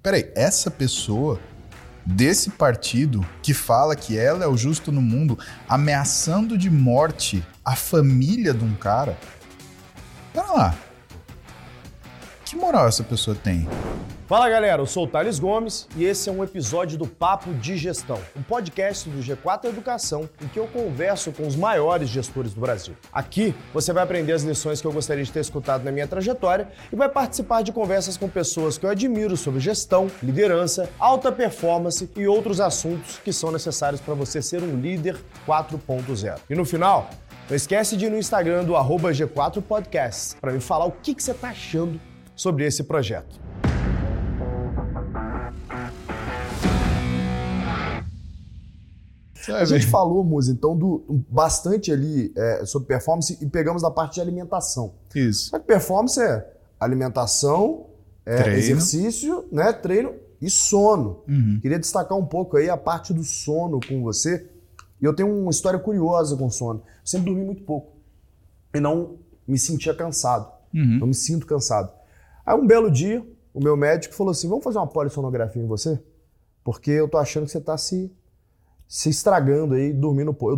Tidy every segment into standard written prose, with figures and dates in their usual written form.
Peraí, essa pessoa desse partido que fala que ela é o justo no mundo, ameaçando de morte a família de um cara? Pera lá. Que moral essa pessoa tem? Fala galera, eu sou o Thales Gomes e esse é um episódio do Papo de Gestão, um podcast do G4 Educação em que eu converso com os maiores gestores do Brasil. Aqui você vai aprender as lições que eu gostaria de ter escutado na minha trajetória e vai participar de conversas com pessoas que eu admiro sobre gestão, liderança, alta performance e outros assuntos que são necessários para você ser um líder 4.0. E no final, não esquece de ir no Instagram do @G4Podcast para me falar o que você está achando sobre esse projeto. A gente falou, Muzi, então, bastante ali sobre performance e pegamos na parte de alimentação. Isso. Mas performance é alimentação, exercício, né, treino e sono. Queria destacar um pouco aí a parte do sono com você. E eu tenho uma história curiosa com sono. Eu sempre dormi muito pouco e não me sentia cansado. Não me sinto cansado. Aí um belo dia, o meu médico falou assim, vamos fazer uma polissonografia em você? Porque eu tô achando que você tá se estragando aí, dormindo pouco.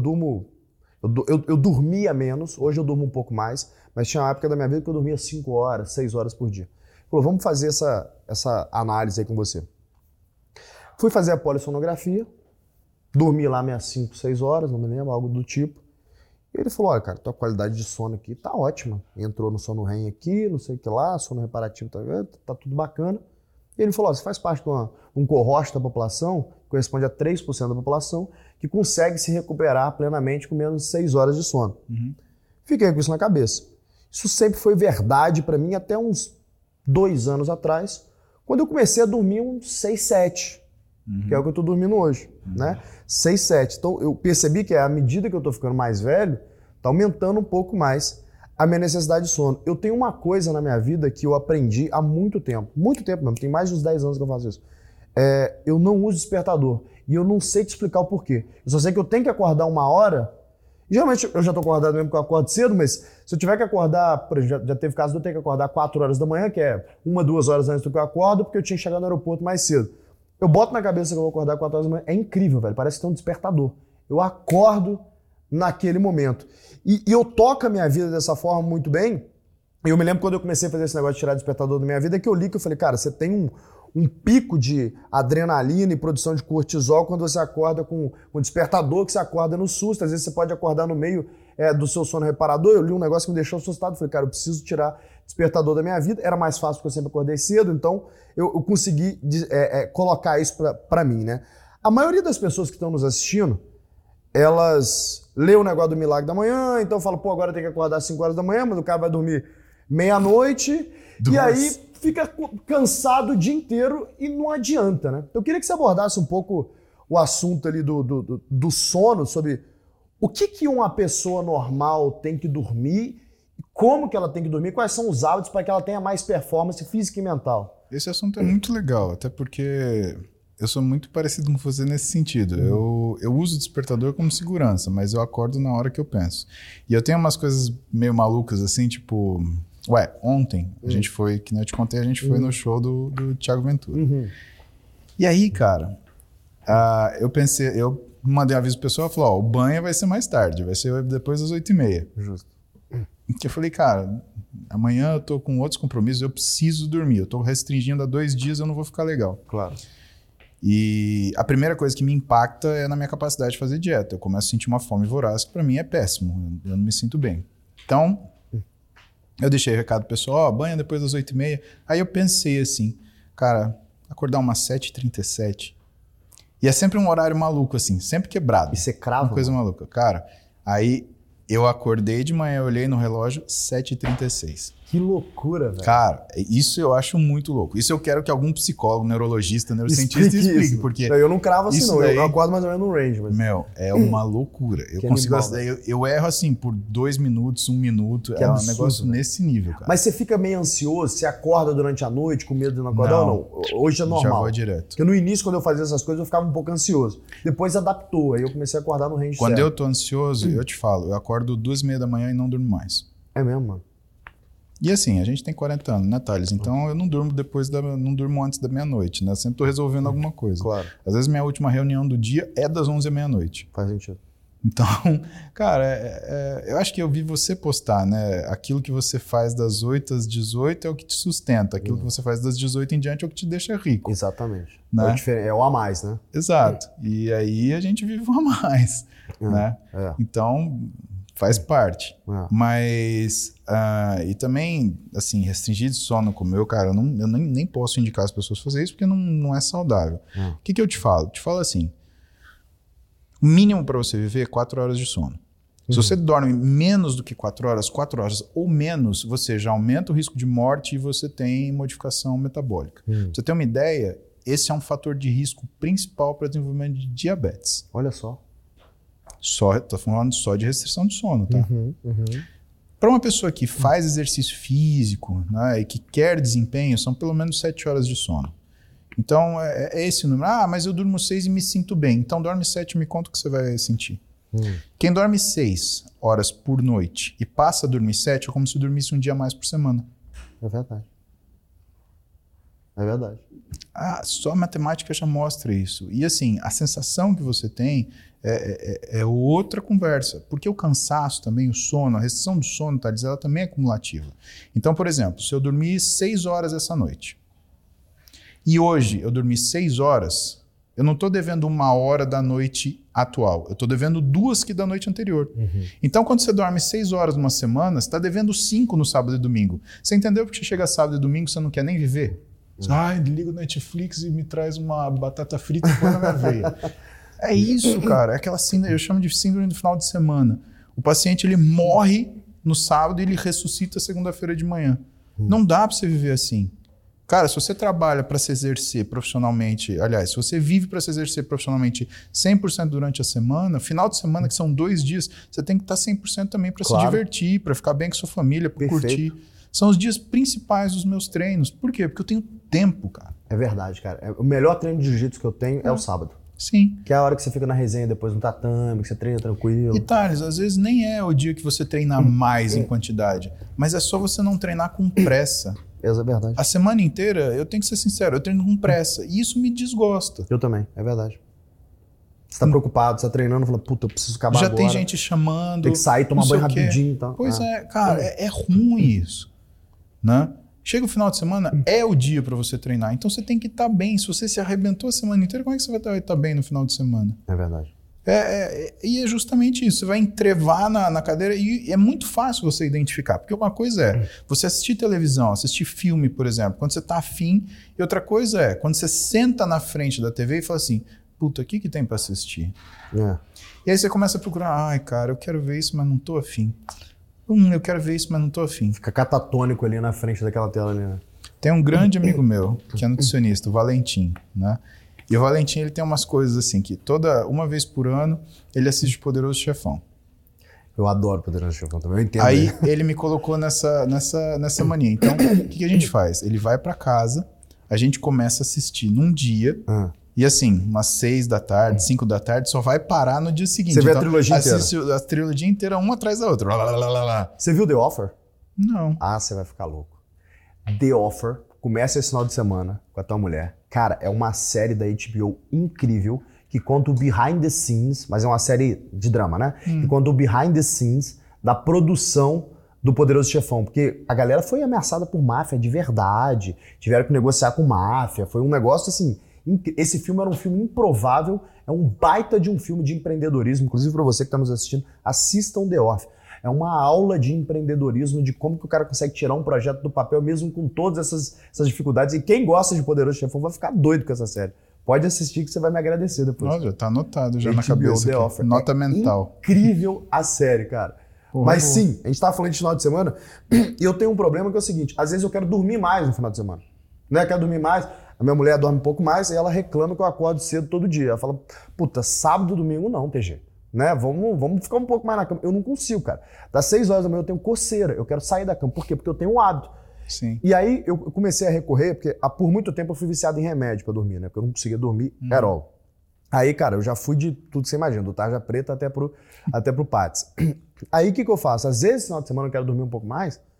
Eu dormia menos, hoje eu durmo um pouco mais, mas tinha uma época da minha vida que eu dormia 5 horas, 6 horas por dia. Ele falou, vamos fazer essa análise aí com você. Fui fazer a polissonografia, dormi lá minhas 5, 6 horas, não me lembro, algo do tipo. E ele falou, olha cara, tua qualidade de sono aqui tá ótima. Entrou no sono REM aqui, não sei o que lá, sono reparativo tá tudo bacana. E ele falou, você faz parte de um cohort da população, corresponde a 3% da população, que consegue se recuperar plenamente com menos de 6 horas de sono. Fiquei com isso na cabeça. Isso sempre foi verdade para mim até uns 2 anos atrás, quando eu comecei a dormir uns 6, 7, que é o que eu tô dormindo hoje, né? 6, 7. Então eu percebi que à medida que eu tô ficando mais velho, tá aumentando um pouco mais a minha necessidade de sono. Eu tenho uma coisa na minha vida que eu aprendi há muito tempo mesmo, tem mais de uns 10 anos que eu faço isso. Eu não uso despertador e eu não sei te explicar o porquê. Eu só sei que eu tenho que acordar 1 hora, e geralmente eu já tô acordado mesmo porque eu acordo cedo, mas se eu tiver que acordar, por exemplo, já teve caso de eu ter que acordar 4 horas da manhã, que é 1, 2 horas antes do que eu acordo, porque eu tinha que chegar no aeroporto mais cedo. Eu boto na cabeça que eu vou acordar 4 horas da manhã, é incrível, velho, parece que tem um despertador. Eu acordo naquele momento. E eu toco a minha vida dessa forma muito bem. Eu me lembro quando eu comecei a fazer esse negócio de tirar despertador da minha vida, que eu li que eu falei, cara, você tem um pico de adrenalina e produção de cortisol quando você acorda com um despertador, que você acorda no susto. Às vezes você pode acordar no meio do seu sono reparador. Eu li um negócio que me deixou assustado. Falei, cara, eu preciso tirar despertador da minha vida. Era mais fácil porque eu sempre acordei cedo, então eu consegui colocar isso pra mim, né? A maioria das pessoas que estão nos assistindo, elas lê o negócio do milagre da manhã, então fala, pô, agora tem que acordar às 5 horas da manhã, mas o cara vai dormir meia-noite, e aí fica cansado o dia inteiro e não adianta, né? Então eu queria que você abordasse um pouco o assunto ali do sono, sobre o que uma pessoa normal tem que dormir, como que ela tem que dormir, quais são os hábitos para que ela tenha mais performance física e mental. Esse assunto é muito legal, até porque eu sou muito parecido com você nesse sentido. Eu uso o despertador como segurança, mas eu acordo na hora que eu penso. E eu tenho umas coisas meio malucas assim, tipo... ontem a gente foi, que nem eu te contei, a gente foi no show do Thiago Ventura. E aí, cara, eu mandei um aviso pro pessoal, falou, o banho vai ser mais tarde, vai ser depois das 8h30. Justo. Eu falei, cara, amanhã eu tô com outros compromissos, eu preciso dormir, eu tô restringindo há 2 dias, eu não vou ficar legal. Claro. E a primeira coisa que me impacta é na minha capacidade de fazer dieta. Eu começo a sentir uma fome voraz, que pra mim é péssimo, eu não me sinto bem. Então, eu deixei o recado pro pessoal, banha depois das 8h30. Aí eu pensei assim, cara, acordar umas 7h37. E é sempre um horário maluco, assim, sempre quebrado. E você crava? Uma coisa maluca. Cara, aí eu acordei de manhã, eu olhei no relógio, 7h36. Que loucura, velho. Cara, isso eu acho muito louco. Isso eu quero que algum psicólogo, neurologista, neurocientista explique, porque... Eu não cravo assim, não. Daí, eu acordo mais ou menos no range. Mas... Meu, é uma loucura. Eu consigo... Eu erro assim por 2 minutos, 1 minuto. Que é absurdo, um negócio né? Nesse nível, cara. Mas você fica meio ansioso? Você acorda durante a noite com medo de não acordar ou não? Hoje é normal. Já vou direto. Porque no início, quando eu fazia essas coisas, eu ficava um pouco ansioso. Depois adaptou. Aí eu comecei a acordar no range Quando certo. eu tô ansioso, eu te falo, eu acordo 2h30 da manhã e não durmo mais. É mesmo, mano? E assim, a gente tem 40 anos, né, Thales? Então eu não durmo não durmo antes da meia-noite, né? Sempre tô resolvendo alguma coisa. Claro. Às vezes minha última reunião do dia é das 11 à meia-noite. Faz sentido. Então, cara, eu acho que eu vi você postar, né? Aquilo que você faz das 8 às 18 é o que te sustenta. Aquilo que você faz das 18 em diante é o que te deixa rico. Exatamente. Né? É o a mais, né? Exato. E aí a gente vive um a mais, né? Então, faz parte. Mas, e também, assim, restringir de sono como eu, cara, eu nem posso indicar as pessoas a fazer isso porque não é saudável. O que eu te falo? Te falo assim, o mínimo para você viver é 4 horas de sono. Se você dorme menos do que 4 horas ou menos, você já aumenta o risco de morte e você tem modificação metabólica. Pra você ter uma ideia, esse é um fator de risco principal para desenvolvimento de diabetes. Olha só. Tô falando só de restrição de sono, tá? Para uma pessoa que faz exercício físico, né, e que quer desempenho, são pelo menos 7 horas de sono. Então, é esse o número. Mas eu durmo 6 e me sinto bem. Então, dorme 7 e me conta o que você vai sentir. Quem dorme 6 horas por noite e passa a dormir 7 é como se dormisse um dia a mais por semana. É verdade. É verdade. Só a matemática já mostra isso. E assim, a sensação que você tem é outra conversa. Porque o cansaço também, o sono, a restrição do sono, Thales, ela também é acumulativa. Então, por exemplo, se eu dormir 6 horas essa noite, e hoje eu dormi 6 horas, eu não estou devendo 1 hora da noite atual. Eu estou devendo 2 que da noite anterior. Então, quando você dorme 6 horas numa semana, você está devendo 5 no sábado e domingo. Você entendeu porque chega sábado e domingo você não quer nem viver? Liga o Netflix e me traz uma batata frita e põe na minha veia. É isso, cara. É aquela síndrome, eu chamo de síndrome do final de semana. O paciente, ele morre no sábado e ele ressuscita segunda-feira de manhã. Não dá para você viver assim. Cara, se você trabalha para se exercer profissionalmente, aliás, se você vive para se exercer profissionalmente 100% durante a semana, final de semana, que são 2 dias, você tem que estar 100% também para se divertir, para ficar bem com sua família, para curtir. São os dias principais dos meus treinos. Por quê? Porque eu tenho tempo, cara. É verdade, cara. O melhor treino de jiu-jitsu que eu tenho é o sábado. Sim. Que é a hora que você fica na resenha depois no tatame, que você treina tranquilo. E Thales, às vezes nem é o dia que você treina mais em quantidade, mas é só você não treinar com pressa. Essa é verdade. A semana inteira, eu tenho que ser sincero, eu treino com pressa. E isso me desgosta. Eu também, é verdade. Você tá preocupado, você tá treinando, fala, puta, eu preciso acabar agora. Já tem gente chamando. Tem que sair, tomar banho rapidinho e tal. Pois cara, é ruim isso. Né? Chega o final de semana, é o dia para você treinar. Então você tem que estar bem. Se você se arrebentou a semana inteira, como é que você vai estar bem no final de semana? É verdade. E é justamente isso. Você vai entrevar na cadeira e é muito fácil você identificar. Porque uma coisa é você assistir televisão, assistir filme, por exemplo, quando você está afim. E outra coisa é quando você senta na frente da TV e fala assim, puta, o que tem para assistir? E aí você começa a procurar, ai cara, eu quero ver isso, mas não tô afim. Eu quero ver isso, mas não tô afim. Fica catatônico ali na frente daquela tela ali, né? Tem um grande amigo meu, que é nutricionista, o Valentim, né? E o Valentim, ele tem umas coisas assim, que uma vez por ano, ele assiste Poderoso Chefão. Eu adoro Poderoso Chefão também, eu entendo. Aí ele me colocou nessa mania. Então, o que a gente faz? Ele vai pra casa, a gente começa a assistir num dia, e assim, umas 6 da tarde, 5 da tarde, só vai parar no dia seguinte. Você vê então, a trilogia inteira? Assiste a trilogia inteira, uma atrás da outra. Você viu The Offer? Não. Você vai ficar louco. The Offer, começa esse final de semana com a tua mulher. Cara, é uma série da HBO incrível, que conta o behind the scenes, mas é uma série de drama, né? Que conta o behind the scenes da produção do Poderoso Chefão, porque a galera foi ameaçada por máfia de verdade, tiveram que negociar com máfia, foi um negócio assim... Esse filme era um filme improvável, é um baita de um filme de empreendedorismo, inclusive para você que está nos assistindo, assistam The Office. É uma aula de empreendedorismo, de como que o cara consegue tirar um projeto do papel mesmo com todas essas dificuldades. E quem gosta de Poderoso Chefão vai ficar doido com essa série. Pode assistir que você vai me agradecer depois. Olha, tá anotado já na cabeça. The Offer. Nota mental. Incrível a série, cara. Mas sim, a gente tava falando de final de semana e eu tenho um problema que é o seguinte, às vezes eu quero dormir mais no final de semana. Né? Eu quero dormir mais, a minha mulher dorme um pouco mais e ela reclama que eu acordo cedo todo dia. Ela fala, puta, sábado e domingo não, TG. Né? Vamos ficar um pouco mais na cama. Eu não consigo, cara. Das 6 horas da manhã eu tenho coceira, eu quero sair da cama. Por quê? Porque eu tenho um hábito. Sim. E aí eu comecei a recorrer, porque por muito tempo eu fui viciado em remédio pra dormir, né? Porque eu não conseguia dormir at all. Aí, cara, eu já fui de tudo que você imagina, do tarja preta até pro Pats. Aí o que eu faço? Às vezes, no final de semana eu quero dormir um pouco mais,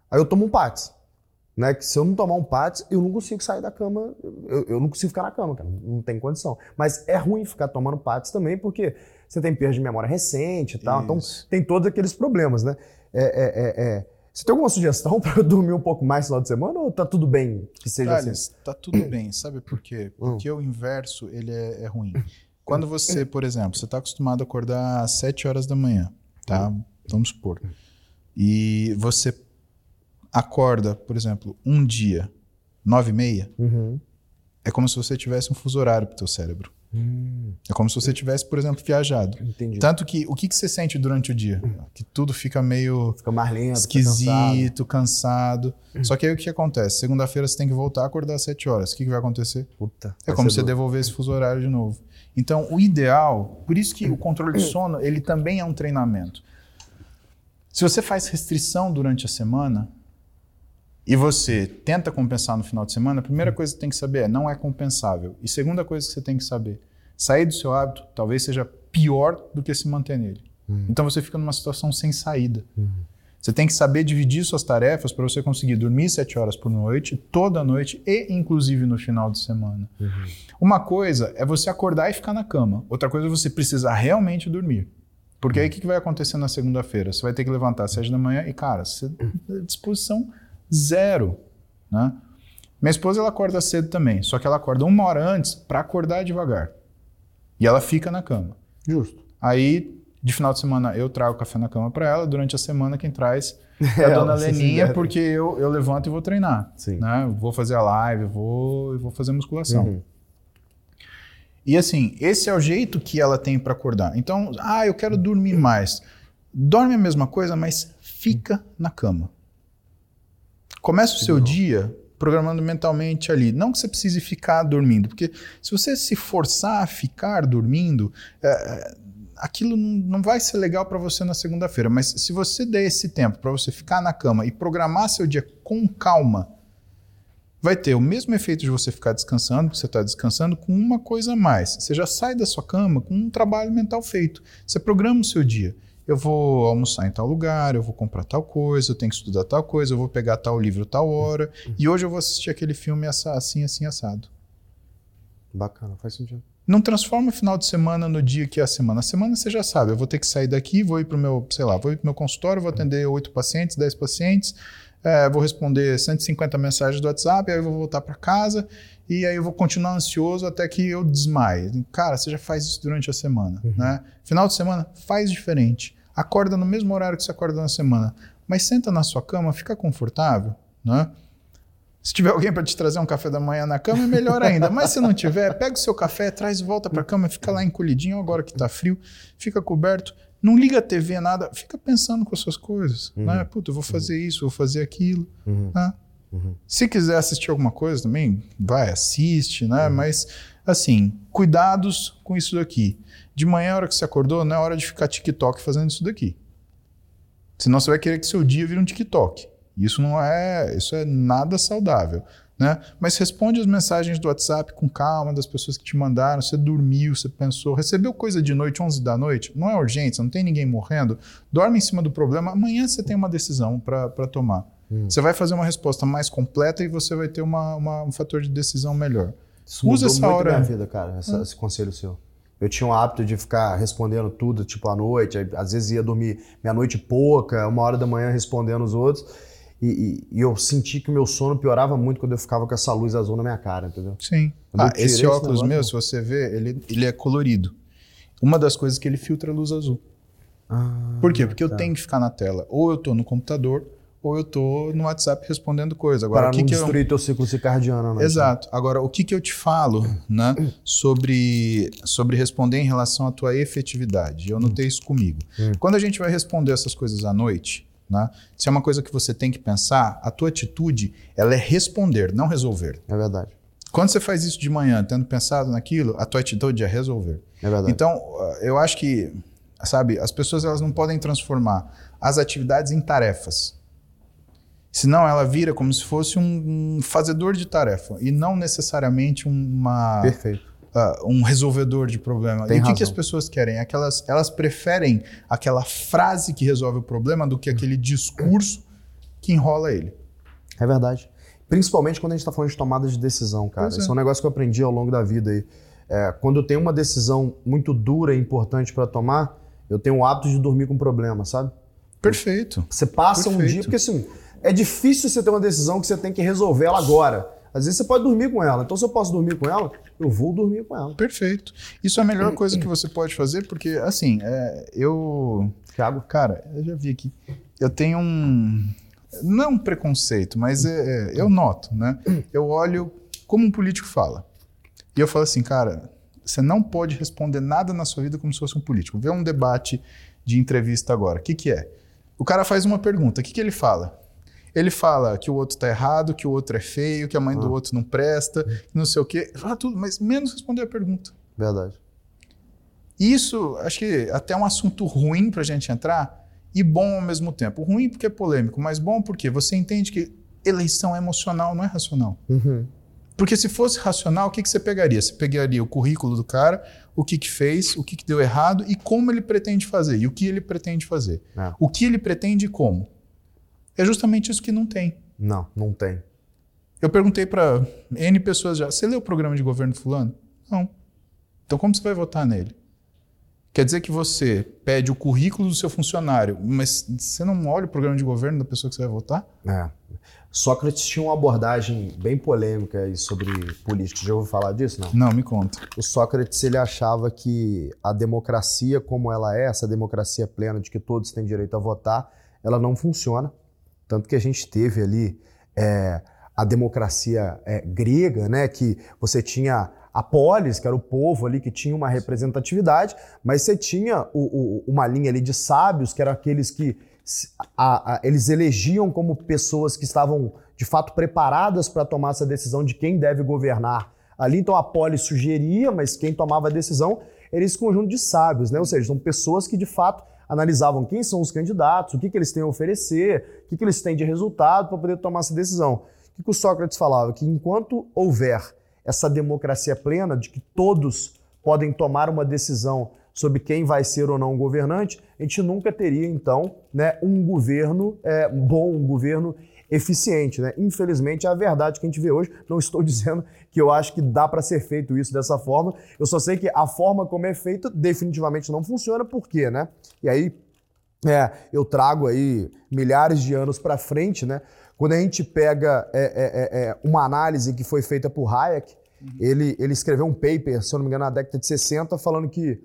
Aí eu tomo um Pax, né? Que se eu não tomar um Pax, eu não consigo sair da cama, eu não consigo ficar na cama, cara, não tem condição. Mas é ruim ficar tomando Pax também, porque você tem perda de memória recente e tal, então tem todos aqueles problemas, né? Você tem alguma sugestão para eu dormir um pouco mais no final de semana ou tá tudo bem que seja assim? Tá tudo bem, sabe por quê? Porque o inverso, ele é ruim. Quando você, por exemplo, você tá acostumado a acordar às 7 horas da manhã, tá? Vamos supor. E você acorda, por exemplo, um dia, 9h30, é como se você tivesse um fuso horário pro teu cérebro. É como se você tivesse, por exemplo, viajado. Entendi. Tanto que, o que você sente durante o dia? Que tudo fica meio Fica mais lento, esquisito, cansado. Só que aí o que acontece? Segunda-feira você tem que voltar a acordar às 7 horas. O que vai acontecer? Puta, é como se você devolver esse fuso horário de novo. Então, o ideal, por isso que o controle de sono, ele também é um treinamento. Se você faz restrição durante a semana e você tenta compensar no final de semana, a primeira coisa que você tem que saber não é compensável. E segunda coisa que você tem que saber, sair do seu hábito talvez seja pior do que se manter nele. Então você fica numa situação sem saída. Você tem que saber dividir suas tarefas para você conseguir dormir 7 horas por noite, toda noite e inclusive no final de semana. Uma coisa é você acordar e ficar na cama. Outra coisa é você precisar realmente dormir. Porque aí o que vai acontecer na segunda-feira? Você vai ter que levantar às 7 da manhã e, cara, você tem disposição zero, né? Minha esposa, ela acorda cedo também, só que ela acorda 1 hora antes para acordar devagar. E ela fica na cama. Justo. Aí, de final de semana, eu trago café na cama para ela. Durante a semana, quem traz é a dona Leninha, porque eu levanto e vou treinar. Sim. Né? Vou fazer a live, vou fazer musculação. E assim, esse é o jeito que ela tem para acordar. Então, eu quero dormir mais. Dorme a mesma coisa, mas fica na cama. Começa o seu dia programando mentalmente ali. Não que você precise ficar dormindo, porque se você se forçar a ficar dormindo, aquilo não vai ser legal para você na segunda-feira. Mas se você der esse tempo para você ficar na cama e programar seu dia com calma, vai ter o mesmo efeito de você ficar descansando, porque você está descansando, com uma coisa a mais. Você já sai da sua cama com um trabalho mental feito. Você programa o seu dia. Eu vou almoçar em tal lugar, eu vou comprar tal coisa, eu tenho que estudar tal coisa, eu vou pegar tal livro tal hora, e hoje eu vou assistir aquele filme assim, assado. Bacana, faz sentido. Não transforma o final de semana no dia que é a semana. A semana você já sabe, eu vou ter que sair daqui, vou ir para o meu consultório, vou atender 8 pacientes, 10 pacientes, vou responder 150 mensagens do WhatsApp, aí eu vou voltar para casa e aí eu vou continuar ansioso até que eu desmaie. Cara, você já faz isso durante a semana, né? Final de semana, faz diferente. Acorda no mesmo horário que você acorda na semana, mas senta na sua cama, fica confortável, né? Se tiver alguém para te trazer um café da manhã na cama, é melhor ainda. Mas se não tiver, pega o seu café, traz e volta para a cama, fica lá encolhidinho, agora que está frio, fica coberto. Não liga a TV, nada, fica pensando com as suas coisas. Né? Puta, eu vou fazer isso, vou fazer aquilo. Né? Se quiser assistir alguma coisa também, vai, assiste, né? Mas, assim, cuidados com isso daqui. De manhã, a hora que você acordou, não é hora de ficar TikTok fazendo isso daqui. Senão você vai querer que seu dia vire um TikTok. Isso é nada saudável. Né? Mas responde as mensagens do WhatsApp com calma, das pessoas que te mandaram, você dormiu, você pensou, recebeu coisa de noite, 11 da noite, não é urgente, não tem ninguém morrendo, dorme em cima do problema, amanhã você tem uma decisão para tomar. Você vai fazer uma resposta mais completa e você vai ter um fator de decisão melhor. Isso usa essa muito hora. Minha vida, cara, esse conselho seu. Eu tinha o hábito de ficar respondendo tudo, tipo, à noite, às vezes ia dormir meia-noite e pouca, 1h da manhã respondendo os outros. E eu senti que o meu sono piorava muito quando eu ficava com essa luz azul na minha cara, entendeu? Sim. Esse óculos meu, se você ver, ele é colorido. Uma das coisas é que ele filtra a luz azul. Por quê? Porque eu tenho que ficar na tela. Ou eu tô no computador, ou eu tô no WhatsApp respondendo coisa. Agora, para não destruir teu ciclo circadiano. Né? Exato. Agora, o que eu te falo, né, sobre responder em relação à tua efetividade? Eu notei isso comigo. Quando a gente vai responder essas coisas à noite, né? Se é uma coisa que você tem que pensar, a tua atitude ela é responder, não resolver. É verdade. Quando você faz isso de manhã, tendo pensado naquilo, a tua atitude é resolver. É verdade. Então, eu acho que, sabe, as pessoas elas não podem transformar as atividades em tarefas. Senão ela vira como se fosse um fazedor de tarefa e não necessariamente Perfeito. Um resolvedor de problema. Tem e o razão. que as pessoas querem? Elas preferem aquela frase que resolve o problema do que aquele discurso que enrola ele. É verdade. Principalmente quando a gente está falando de tomada de decisão, cara. Isso é um negócio que eu aprendi ao longo da vida aí. Quando eu tenho uma decisão muito dura e importante para tomar, eu tenho o hábito de dormir com problema, sabe? Perfeito. Você passa um dia, porque assim, é difícil você ter uma decisão que você tem que resolver ela agora. Às vezes você pode dormir com ela. Então se eu posso dormir com ela, eu vou dormir com ela. Perfeito. Isso é a melhor coisa que você pode fazer, porque assim, Thiago? Cara, eu já vi aqui. Eu tenho não é um preconceito, mas eu noto, né? Eu olho como um político fala. E eu falo assim, cara, você não pode responder nada na sua vida como se fosse um político. Vê um debate de entrevista agora. O que é? O cara faz uma pergunta. O que ele fala? Ele fala que o outro tá errado, que o outro é feio, que a mãe do outro não presta, não sei o quê. Fala tudo, mas menos responder a pergunta. Verdade. Isso, acho que até é um assunto ruim pra gente entrar e bom ao mesmo tempo. Ruim porque é polêmico, mas bom porque você entende que eleição é emocional, não é racional. Uhum. Porque se fosse racional, o que você pegaria? Você pegaria o currículo do cara, o que fez, o que deu errado e como ele pretende fazer. E o que ele pretende fazer. O que ele pretende e como. É justamente isso que não tem. Não tem. Eu perguntei para N pessoas já, você leu o programa de governo do fulano? Não. Então como você vai votar nele? Quer dizer que você pede o currículo do seu funcionário, mas você não olha o programa de governo da pessoa que você vai votar? Sócrates tinha uma abordagem bem polêmica aí sobre política. Já ouviu falar disso? Não? Não, me conta. O Sócrates, ele achava que a democracia como ela é, essa democracia plena de que todos têm direito a votar, ela não funciona. Tanto que a gente teve ali a democracia grega, né, que você tinha a polis, que era o povo ali que tinha uma representatividade, mas você tinha uma linha ali de sábios, que eram aqueles que eles elegiam como pessoas que estavam de fato preparadas para tomar essa decisão de quem deve governar. Ali então a polis sugeria, mas quem tomava a decisão era esse conjunto de sábios, né? Ou seja, são pessoas que de fato analisavam quem são os candidatos, o que eles têm a oferecer, o que eles têm de resultado para poder tomar essa decisão. O que o Sócrates falava? Que enquanto houver essa democracia plena, de que todos podem tomar uma decisão sobre quem vai ser ou não o governante, a gente nunca teria, então, né, um governo bom, um governo eficiente, né? Infelizmente, é a verdade que a gente vê hoje. Não estou dizendo que eu acho que dá para ser feito isso dessa forma. Eu só sei que a forma como é feita definitivamente não funciona. Por quê, né? E aí, eu trago aí milhares de anos para frente, né? Quando a gente pega uma análise que foi feita por Hayek, ele escreveu um paper, se eu não me engano, na década de 60, falando que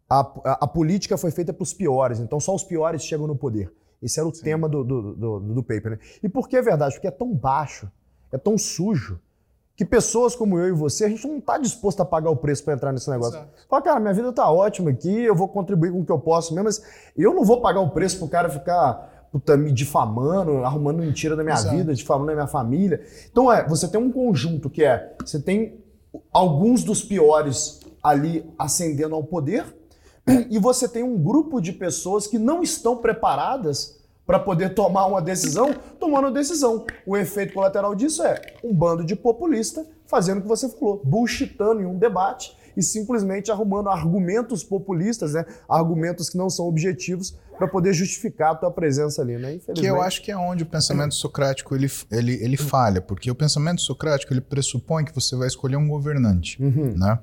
a política foi feita para os piores, então só os piores chegam no poder. Esse era o tema do paper, né? E por que é verdade? Porque é tão baixo, é tão sujo, que pessoas como eu e você, a gente não está disposto a pagar o preço para entrar nesse negócio. Fala, cara, minha vida tá ótima aqui, eu vou contribuir com o que eu posso mesmo, mas eu não vou pagar o preço para o cara ficar me difamando, arrumando mentira da minha vida, difamando a minha família. Então você tem um conjunto que você tem alguns dos piores ali ascendendo ao poder e você tem um grupo de pessoas que não estão preparadas para poder tomar uma decisão, tomando decisão. O efeito colateral disso é um bando de populista fazendo o que você falou, bullshitando em um debate e simplesmente arrumando argumentos populistas, né? Argumentos que não são objetivos para poder justificar a tua presença ali, né? Que eu acho que é onde o pensamento socrático ele falha, porque o pensamento socrático ele pressupõe que você vai escolher um governante, né?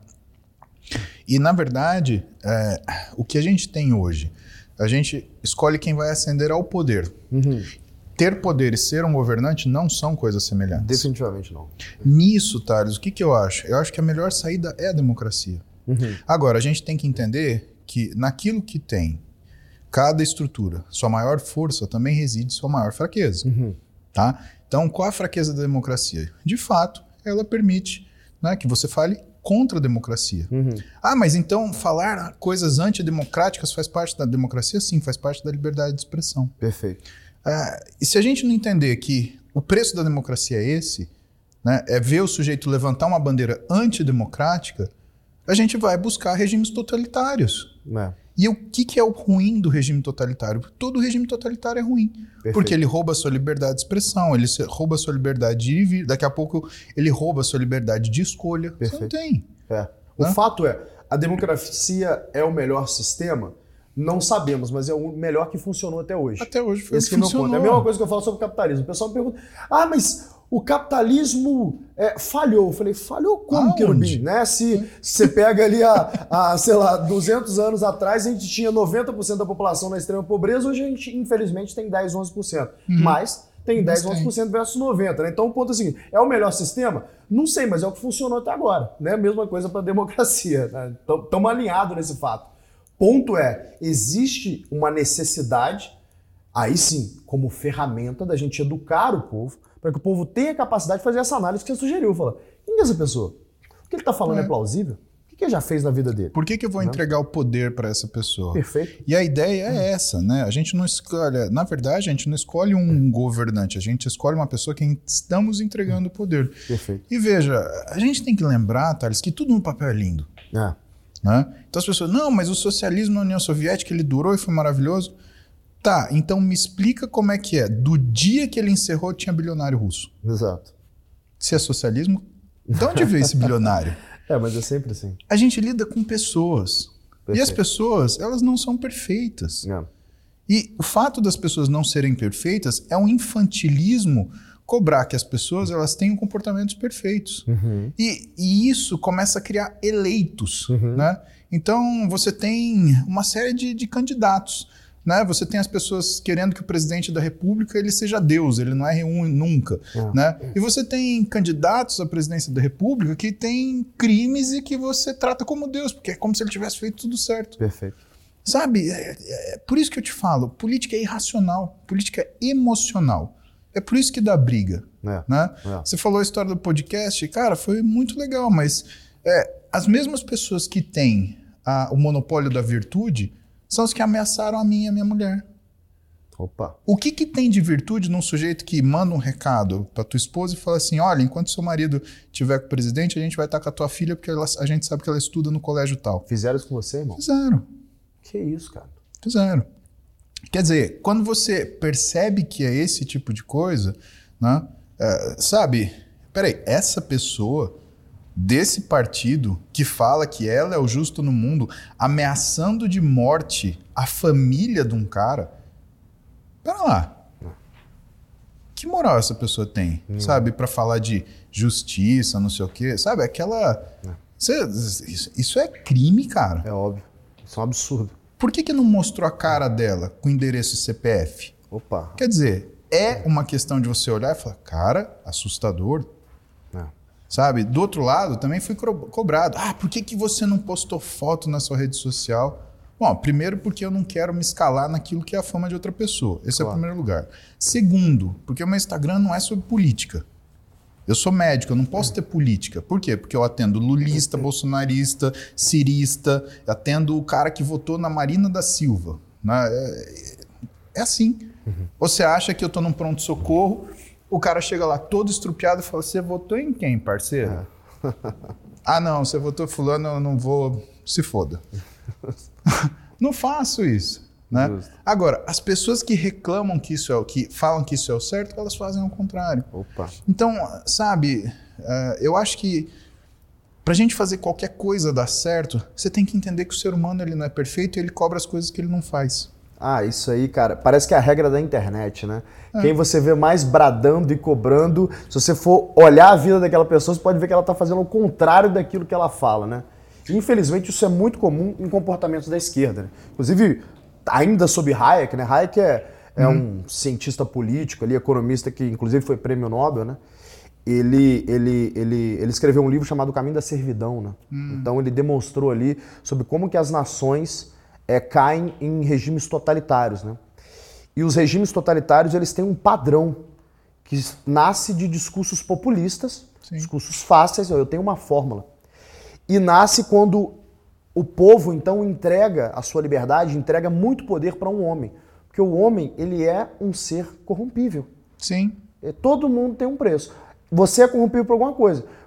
E na verdade, o que a gente tem hoje, a gente escolhe quem vai ascender ao poder. Ter poder e ser um governante não são coisas semelhantes. Definitivamente não. Nisso, Thales, o que eu acho? Eu acho que a melhor saída é a democracia. Agora, a gente tem que entender que naquilo que tem cada estrutura, sua maior força também reside sua maior fraqueza. Tá? Então, qual a fraqueza da democracia? De fato, ela permite, né, que você fale contra a democracia. Mas então falar coisas antidemocráticas faz parte da democracia? Sim, faz parte da liberdade de expressão. Perfeito. E se a gente não entender que o preço da democracia é esse, né, é ver o sujeito levantar uma bandeira antidemocrática, a gente vai buscar regimes totalitários. E o que é o ruim do regime totalitário? Todo regime totalitário é ruim. Perfeito. Porque ele rouba a sua liberdade de expressão, ele rouba a sua liberdade de vir, daqui a pouco ele rouba a sua liberdade de escolha. Perfeito. Você não tem. O fato é, a democracia é o melhor sistema Não sabemos, mas é o melhor que funcionou até hoje. Até hoje foi esse que funcionou. É a mesma coisa que eu falo sobre o capitalismo. O pessoal me pergunta, mas o capitalismo falhou. Eu falei, falhou como, Querubim? Né? Se você pega ali sei lá, 200 anos atrás, a gente tinha 90% da população na extrema pobreza, hoje a gente, infelizmente, tem 10, 11%. Mas tem 10, 11% versus 90%. Né? Então o ponto é o seguinte, é o melhor sistema? Não sei, mas é o que funcionou até agora. Né? Mesma coisa para a democracia. Né? Estamos alinhados nesse fato. Ponto existe uma necessidade, aí sim, como ferramenta da gente educar o povo, para que o povo tenha a capacidade de fazer essa análise que você sugeriu. Fala, quem é essa pessoa? O que ele está falando é plausível? O que ele já fez na vida dele? Por que eu vou entregar o poder para essa pessoa? Perfeito. E a ideia é essa, né? A gente não escolhe, na verdade, a gente não escolhe um governante, a gente escolhe uma pessoa que estamos entregando o poder. Perfeito. E veja, a gente tem que lembrar, Thales, que tudo no papel é lindo. Né? Então as pessoas, não, mas o socialismo na União Soviética, ele durou e foi maravilhoso. Tá, então me explica como é que é. Do dia que ele encerrou, tinha bilionário russo. Exato. Se é socialismo, de onde veio esse bilionário? Mas é sempre assim. A gente lida com pessoas. Perfeito. E as pessoas, elas não são perfeitas. E o fato das pessoas não serem perfeitas é um infantilismo cobrar que as pessoas elas tenham comportamentos perfeitos. E isso começa a criar eleitos. Né? Então, você tem uma série de candidatos. Né? Você tem as pessoas querendo que o presidente da República ele seja Deus, ele não erre nunca. Né? E você tem candidatos à presidência da República que têm crimes e que você trata como Deus, porque é como se ele tivesse feito tudo certo. Perfeito. Sabe? Por isso que eu te falo, política é irracional, política é emocional. É por isso que dá briga. Né? Você falou a história do podcast, cara, foi muito legal, mas as mesmas pessoas que têm o monopólio da virtude são os que ameaçaram a mim e a minha mulher. Opa. O que tem de virtude num sujeito que manda um recado pra tua esposa e fala assim, olha, enquanto seu marido estiver com o presidente, a gente vai estar com a tua filha porque a gente sabe que ela estuda no colégio tal. Fizeram isso com você, irmão? Fizeram. Que isso, cara? Fizeram. Quer dizer, quando você percebe que é esse tipo de coisa, né, sabe, peraí, essa pessoa desse partido que fala que ela é o justo no mundo, ameaçando de morte a família de um cara, pera lá, que moral essa pessoa tem, sabe, para falar de justiça, não sei o quê, sabe, aquela... Isso é crime, cara. É óbvio, isso é um absurdo. Por que não mostrou a cara dela com endereço e CPF? Opa. Quer dizer, é uma questão de você olhar e falar, cara, assustador. Sabe? Do outro lado, também fui cobrado. Por que você não postou foto na sua rede social? Bom, primeiro porque eu não quero me escalar naquilo que é a fama de outra pessoa. Esse é o primeiro lugar. Segundo, porque o meu Instagram não é sobre política. Eu sou médico, eu não posso ter política. Por quê? Porque eu atendo lulista, bolsonarista, cirista, atendo o cara que votou na Marina da Silva. Né? É assim. Ou você acha que eu estou num pronto-socorro, o cara chega lá todo estrupiado e fala, você votou em quem, parceiro? Não, você votou fulano, eu não vou, se foda. Não faço isso. Né? Agora, as pessoas que reclamam que isso que falam que isso é o certo, elas fazem ao contrário. Opa. Então, sabe, eu acho que pra gente fazer qualquer coisa dar certo, você tem que entender que o ser humano ele não é perfeito e ele cobra as coisas que ele não faz. Isso aí, cara, parece que é a regra da internet, né? Quem você vê mais bradando e cobrando, se você for olhar a vida daquela pessoa, você pode ver que ela tá fazendo o contrário daquilo que ela fala, né? E, infelizmente, isso é muito comum em comportamentos da esquerda, né? Inclusive, ainda sobre Hayek, né? Hayek é um cientista político, ali, economista que inclusive foi prêmio Nobel, né? Ele escreveu um livro chamado O Caminho da Servidão, né? Então ele demonstrou ali sobre como que as nações caem em regimes totalitários, né? E os regimes totalitários eles têm um padrão que nasce de discursos populistas, discursos fáceis, eu tenho uma fórmula, e nasce quando o povo, então, entrega a sua liberdade, entrega muito poder para um homem. Porque o homem, ele é um ser corrompível. Sim. Todo mundo tem um preço. Você é corrompível por alguma coisa.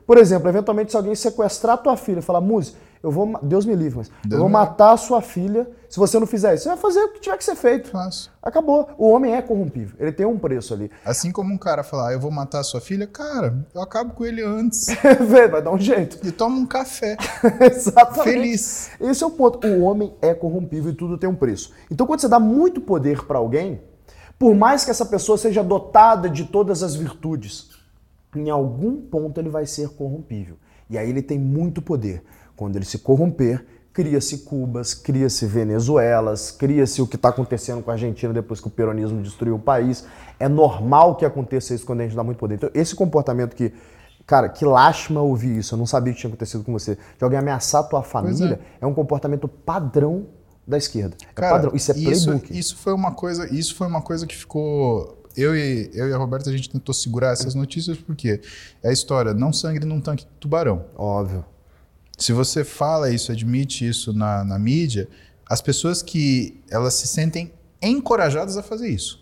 Por exemplo, eventualmente se alguém sequestrar tua filha e falar, Muzi, Deus me livre, mas eu vou matar a sua filha se você não fizer isso. Você vai fazer o que tiver que ser feito. Faço. Acabou. O homem é corrompível. Ele tem um preço ali. Assim como um cara falar, eu vou matar a sua filha, cara, eu acabo com ele antes. Vai dar um jeito. E toma um café. Exatamente. Feliz. Esse é o ponto. O homem é corrompível e tudo tem um preço. Então quando você dá muito poder para alguém, por mais que essa pessoa seja dotada de todas as virtudes, em algum ponto ele vai ser corrompível. E aí ele tem muito poder. Quando ele se corromper, cria-se Cubas, cria-se Venezuelas, cria-se o que está acontecendo com a Argentina depois que o peronismo destruiu o país. É normal que aconteça isso quando a gente dá muito poder. Então esse comportamento que, cara, que lástima ouvir isso, eu não sabia que tinha acontecido com você, de alguém ameaçar a tua família, é um comportamento padrão da esquerda. Cara, padrão. Isso é playbook. Isso foi uma coisa que ficou... Eu e a Roberta, a gente tentou segurar essas notícias porque é a história, não sangue num tanque de tubarão. Óbvio. Se você fala isso, admite isso na mídia, as pessoas que elas se sentem encorajadas a fazer isso.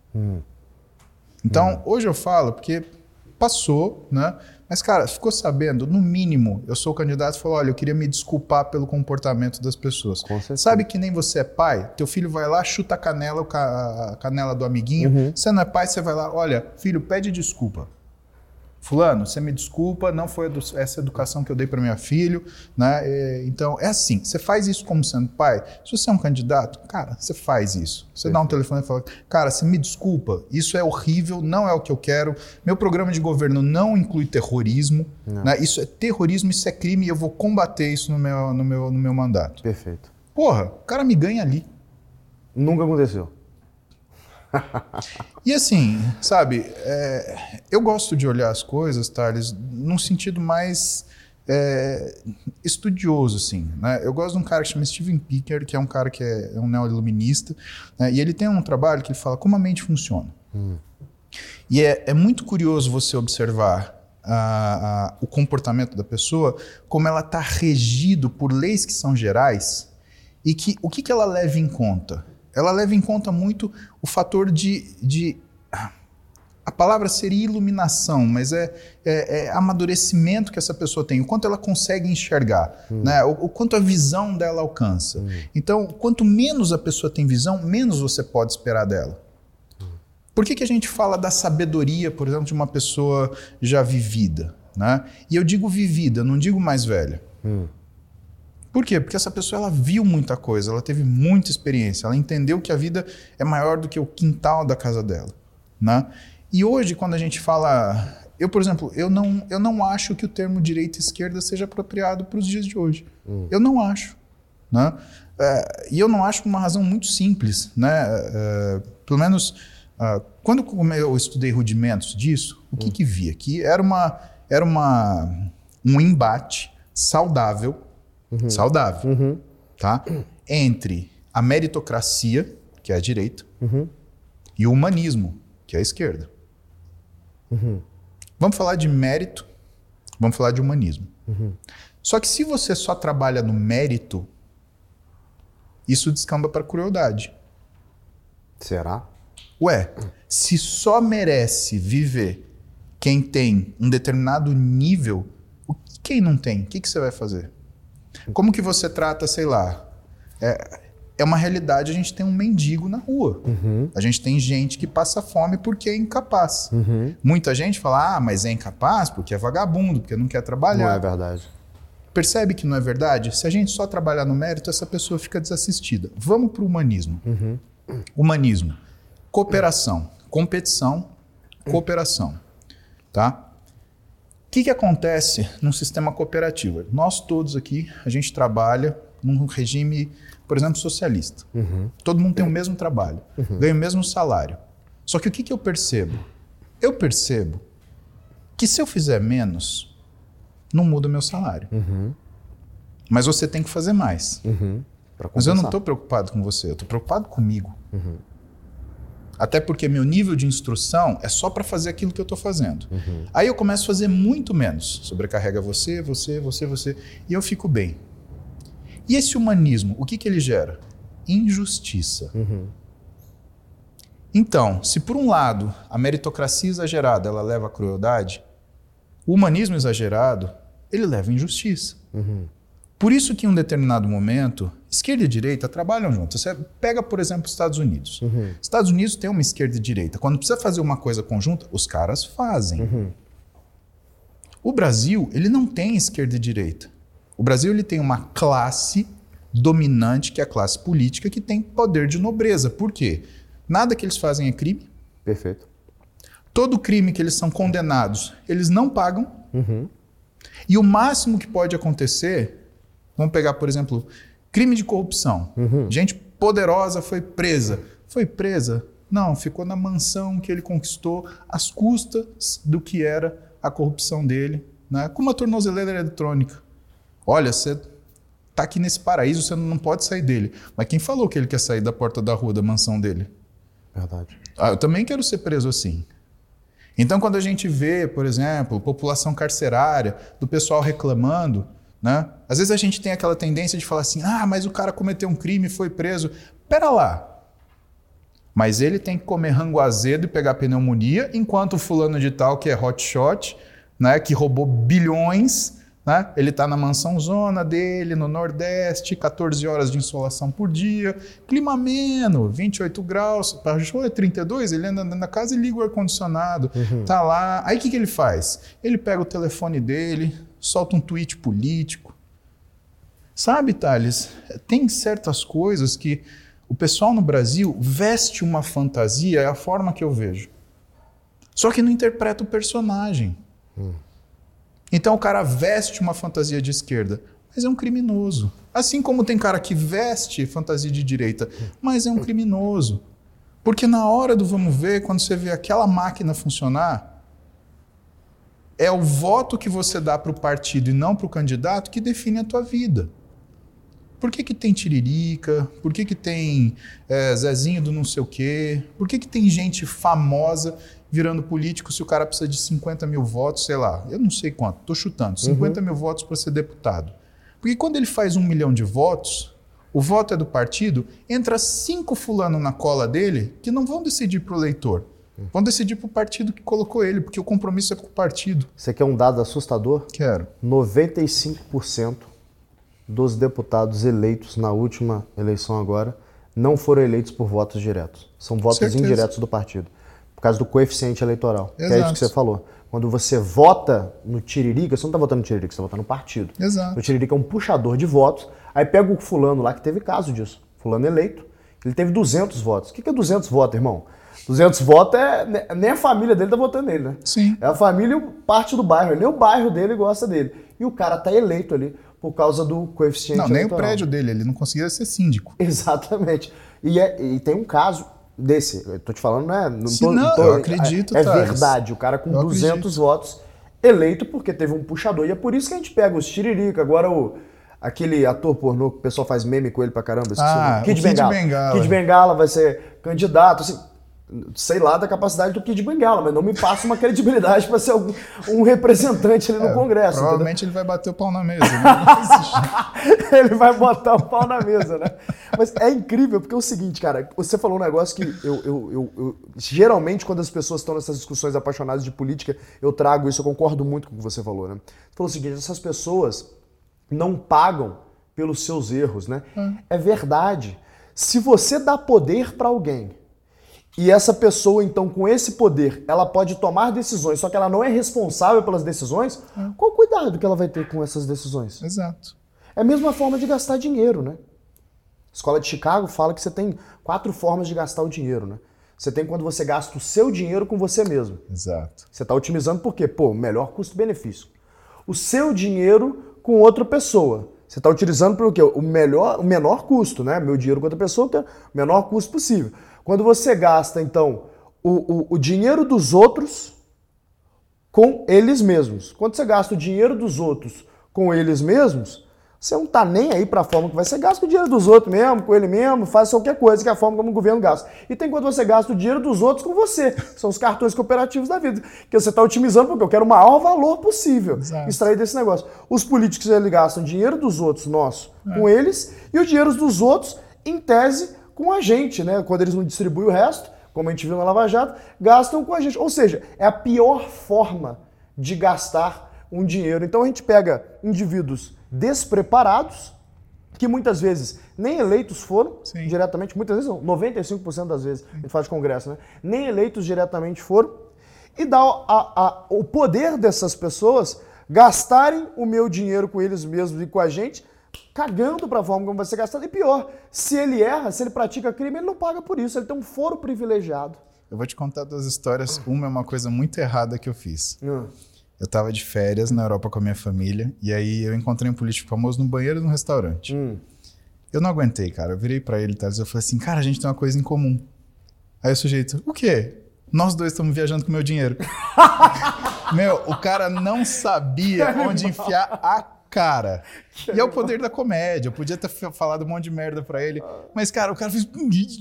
Então, hoje eu falo porque passou, né? Mas, cara, ficou sabendo, no mínimo, eu sou candidato e falo, olha, eu queria me desculpar pelo comportamento das pessoas. Sabe que nem você é pai? Teu filho vai lá, chuta a canela do amiguinho. Você não é pai, você vai lá, olha, filho, pede desculpa. Fulano, você me desculpa, não foi essa educação que eu dei para minha filha, né? Então, é assim, você faz isso como sendo pai. Se você é um candidato, cara, você faz isso. Você dá um telefone e fala, cara, você me desculpa, isso é horrível, não é o que eu quero. Meu programa de governo não inclui terrorismo, né? Isso é terrorismo, isso é crime e eu vou combater isso no meu mandato. Perfeito. Porra, o cara me ganha ali. Nunca aconteceu. E assim, sabe, eu gosto de olhar as coisas, Thales, num sentido mais estudioso, assim, né? Eu gosto de um cara que chama Steven Pinker, que é um cara que é um neoiluminista, né? E ele tem um trabalho que ele fala como a mente funciona. E é muito curioso você observar o comportamento da pessoa, como ela está regido por leis que são gerais e que o que ela leva em conta? Ela leva em conta muito o fator a palavra seria iluminação, mas é amadurecimento que essa pessoa tem, o quanto ela consegue enxergar, né? O quanto a visão dela alcança. Então, quanto menos a pessoa tem visão, menos você pode esperar dela. Por que a gente fala da sabedoria, por exemplo, de uma pessoa já vivida, né? E eu digo vivida, não digo mais velha. Por quê? Porque essa pessoa ela viu muita coisa, ela teve muita experiência, ela entendeu que a vida é maior do que o quintal da casa dela, né? E hoje, quando a gente fala... Eu, por exemplo, eu não acho que o termo direita e esquerda seja apropriado para os dias de hoje. Eu não acho, né? E eu não acho por uma razão muito simples, né? Pelo menos, quando eu estudei rudimentos disso, o que via? Que era um embate saudável, tá? Entre a meritocracia, que é a direita, e o humanismo, que é a esquerda. Vamos falar de mérito, vamos falar de humanismo. Só que se você só trabalha no mérito, isso descamba para crueldade. Será? Ué, se só merece viver quem tem um determinado nível, quem não tem? O que você vai fazer? Como que você trata, sei lá, é uma realidade, a gente tem um mendigo na rua. A gente tem gente que passa fome porque é incapaz. Muita gente fala, mas é incapaz porque é vagabundo, porque não quer trabalhar. Não é verdade. Percebe que não é verdade? Se a gente só trabalhar no mérito, essa pessoa fica desassistida. Vamos para o humanismo. Humanismo, cooperação, competição, cooperação, tá? O que acontece num sistema cooperativo? Nós todos aqui, a gente trabalha num regime, por exemplo, socialista. Todo mundo tem o mesmo trabalho, ganha o mesmo salário. Só que o que eu percebo? Eu percebo que se eu fizer menos, não muda o meu salário. Mas você tem que fazer mais. Mas eu não estou preocupado com você, eu estou preocupado comigo. Até porque meu nível de instrução é só para fazer aquilo que eu estou fazendo. Aí eu começo a fazer muito menos. Sobrecarrega você, e eu fico bem. E esse humanismo, o que ele gera? Injustiça. Então, se por um lado a meritocracia exagerada ela leva à crueldade, O humanismo exagerado, ele leva à injustiça. Por isso que em um determinado momento, esquerda e direita trabalham juntos. Você pega, por exemplo, os Estados Unidos. Estados Unidos tem uma esquerda e direita. Quando precisa fazer uma coisa conjunta, os caras fazem. O Brasil, ele não tem esquerda e direita. O Brasil, ele tem uma classe dominante, que é a classe política, que tem poder de nobreza. Por quê? Nada que eles fazem é crime. Perfeito. Todo crime que eles são condenados, eles não pagam. E o máximo que pode acontecer, vamos pegar, por exemplo, crime de corrupção. Gente poderosa foi presa. Foi presa? Não, ficou na mansão que ele conquistou às custas do que era a corrupção dele, né? Com uma tornozeleira eletrônica. Olha, você tá aqui nesse paraíso, você não pode sair dele. Mas quem falou que ele quer sair da porta da rua, da mansão dele? Verdade. Eu também quero ser preso assim. Então, quando a gente vê, por exemplo, população carcerária, do pessoal reclamando, né? Às vezes a gente tem aquela tendência de falar assim, mas o cara cometeu um crime e foi preso. Pera lá. Mas ele tem que comer rango azedo e pegar pneumonia, enquanto o fulano de tal, que é hotshot, né, que roubou bilhões, né, ele está na mansão zona dele, no Nordeste, 14 horas de insolação por dia, clima ameno, 28 graus, para show é 32, ele anda na casa e liga o ar-condicionado, tá lá. Aí o que ele faz? Ele pega o telefone dele, solta um tweet político. Sabe, Thales, tem certas coisas que o pessoal no Brasil veste uma fantasia, é a forma que eu vejo. Só que não interpreta o personagem. Então o cara veste uma fantasia de esquerda, mas é um criminoso. Assim como tem cara que veste fantasia de direita, mas é um criminoso. Porque na hora do vamos ver, quando você vê aquela máquina funcionar, é o voto que você dá para o partido e não para o candidato que define a tua vida. Por que tem Tiririca? Por que tem Zezinho do não sei o quê? Por que tem gente famosa virando político se o cara precisa de 50 mil votos, sei lá, eu não sei quanto, estou chutando, 50 mil votos para ser deputado. Porque quando ele faz 1 milhão de votos, o voto é do partido, entra 5 fulano na cola dele que não vão decidir para o eleitor, vão decidir para o partido que colocou ele, porque o compromisso é com o partido. Você quer um dado assustador? Quero. 95% dos deputados eleitos na última eleição agora não foram eleitos por votos diretos. São votos indiretos do partido, por causa do coeficiente eleitoral. Que é isso que você falou. Quando você vota no Tiririca, você não está votando no Tiririca, você está votando no partido. Exato. O Tiririca é um puxador de votos, aí pega o fulano lá que teve caso disso. Fulano eleito, ele teve 200 votos. O que é 200 votos, irmão? 200 votos nem a família dele tá votando nele, né? Sim. É a família e parte do bairro. Nem o bairro dele gosta dele. E o cara tá eleito ali por causa do coeficiente eleitoral. Nem o prédio dele, ele não conseguia ser síndico. Exatamente. E tem um caso desse, eu tô te falando, né? Eu acredito, É verdade, o cara com 200 votos eleito porque teve um puxador. E é por isso que a gente pega os Tiririca, agora aquele ator pornô que o pessoal faz meme com ele pra caramba. Kid Bengala. Kid Bengala vai ser candidato, assim, sei lá da capacidade do Kid Bengala, mas não me passa uma credibilidade para ser um representante ali no Congresso. Provavelmente entendeu? Ele vai bater o pau na mesa. Né? Ele vai botar o pau na mesa, né? Mas é incrível, porque é o seguinte, cara, você falou um negócio que eu geralmente, quando as pessoas estão nessas discussões apaixonadas de política, eu trago isso, eu concordo muito com o que você falou, né? Você falou o seguinte, essas pessoas não pagam pelos seus erros, né? É verdade. Se você dá poder para alguém, e essa pessoa, então, com esse poder, ela pode tomar decisões, só que ela não é responsável pelas decisões, qual o cuidado que ela vai ter com essas decisões? Exato. É a mesma forma de gastar dinheiro, né? A Escola de Chicago fala que você tem 4 formas de gastar o dinheiro, né? Você tem quando você gasta o seu dinheiro com você mesmo. Exato. Você está otimizando por quê? Melhor custo-benefício. O seu dinheiro com outra pessoa. Você está utilizando pelo quê? O menor custo, né? Meu dinheiro com outra pessoa, que é o menor custo possível. Quando você gasta, então, o dinheiro dos outros com eles mesmos. Quando você gasta o dinheiro dos outros com eles mesmos, você não está nem aí para a forma que vai ser gasto o dinheiro dos outros mesmo, com ele mesmo, faz qualquer coisa que é a forma como o governo gasta. E tem quando você gasta o dinheiro dos outros com você. São os cartões cooperativos da vida. Que você está otimizando porque eu quero o maior valor possível. Exato. Extrair desse negócio. Os políticos, eles gastam o dinheiro dos outros, nosso, com eles, e o dinheiro dos outros, em tese, com a gente, né? Quando eles não distribuem o resto, como a gente viu na Lava Jato, gastam com a gente. Ou seja, é a pior forma de gastar um dinheiro. Então a gente pega indivíduos despreparados, que muitas vezes nem eleitos foram diretamente, muitas vezes não, 95% das vezes, a gente fala de congresso, né? Nem eleitos diretamente foram, e dá o poder dessas pessoas gastarem o meu dinheiro com eles mesmos e com a gente, cagando para a forma como vai ser gastado. E pior, se ele erra, se ele pratica crime, ele não paga por isso, ele tem um foro privilegiado. Eu vou te contar 2 histórias. Uma é uma coisa muito errada que eu fiz. Eu tava de férias na Europa com a minha família, e aí eu encontrei um político famoso no banheiro de um restaurante. Eu não aguentei, cara. Eu virei pra ele e eu falei assim, cara, a gente tem uma coisa em comum. Aí o sujeito, o quê? Nós 2 estamos viajando com o meu dinheiro. Meu, o cara não sabia onde enfiar a cara. E é o poder da comédia. Eu podia ter falado um monte de merda pra ele. Mas, cara, o cara fez...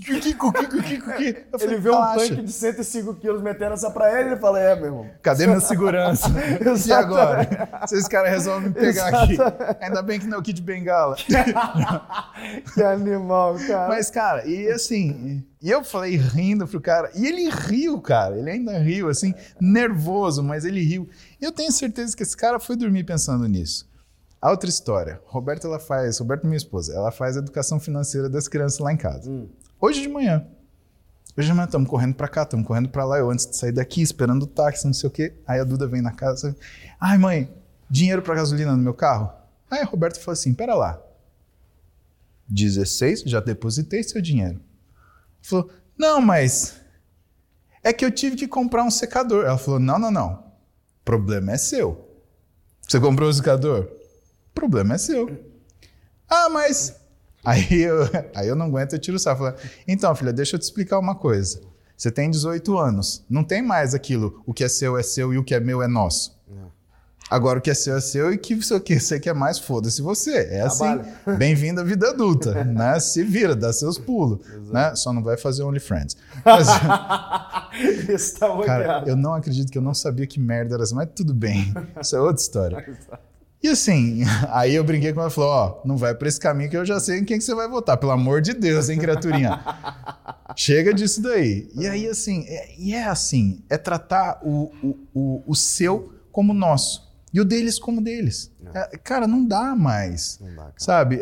Ele vê um tanque de 105 quilos metendo essa pra ele e ele fala, meu irmão. Cadê minha segurança? E agora? Se esse cara resolve me pegar aqui. Ainda bem que não é o Kid Bengala. Que animal, cara. Mas, cara, e assim... E eu falei rindo pro cara. E ele riu, cara. Ele ainda riu, assim, nervoso, mas ele riu. E eu tenho certeza que esse cara foi dormir pensando nisso. A outra história. Roberta, minha esposa, ela faz a educação financeira das crianças lá em casa. Hoje de manhã estamos correndo pra cá, estamos correndo pra lá. Eu antes de sair daqui, esperando o táxi, não sei o quê. Aí a Duda vem na casa. Ai, mãe, dinheiro pra gasolina no meu carro? Aí a Roberta falou assim, pera lá. 16, já depositei seu dinheiro. Falou, não, mas é que eu tive que comprar um secador. Ela falou, não. O problema é seu. Você comprou um secador? O problema é seu. Ah, mas... Aí eu não aguento, eu tiro o sarro. Então, filha, deixa eu te explicar uma coisa. Você tem 18 anos. Não tem mais aquilo, o que é seu e o que é meu é nosso. Agora o que é seu e o que você quer mais, foda-se você. É assim, bem-vindo à vida adulta, né? Se vira, dá seus pulos, né? Só não vai fazer OnlyFriends. Mas, isso tá muito cara, errado. eu não acredito que eu não sabia que merda era essa, mas tudo bem, isso é outra história. E assim, aí eu brinquei com ela e falou, não vai pra esse caminho que eu já sei em quem que você vai votar, pelo amor de Deus, hein, criaturinha? Chega disso daí. E aí, assim, é tratar o seu como nosso. E o deles como deles. Cara, não dá mais. Não dá, cara. Sabe?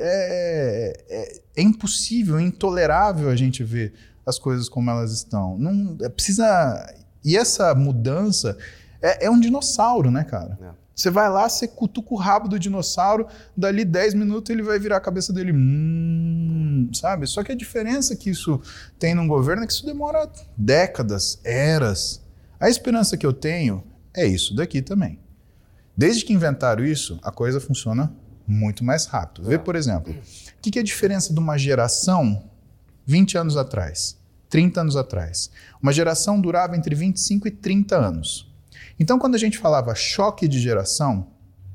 É impossível, intolerável a gente ver as coisas como elas estão. Não, precisa... E essa mudança é um dinossauro, né, cara? Você vai lá, você cutuca o rabo do dinossauro, dali 10 minutos ele vai virar a cabeça dele. Sabe? Só que a diferença que isso tem num governo é que isso demora décadas, eras. A esperança que eu tenho é isso daqui também. Desde que inventaram isso, a coisa funciona muito mais rápido. Vê, por exemplo, o que é a diferença de uma geração 20 anos atrás, 30 anos atrás? Uma geração durava entre 25 e 30 anos. Então, quando a gente falava choque de geração,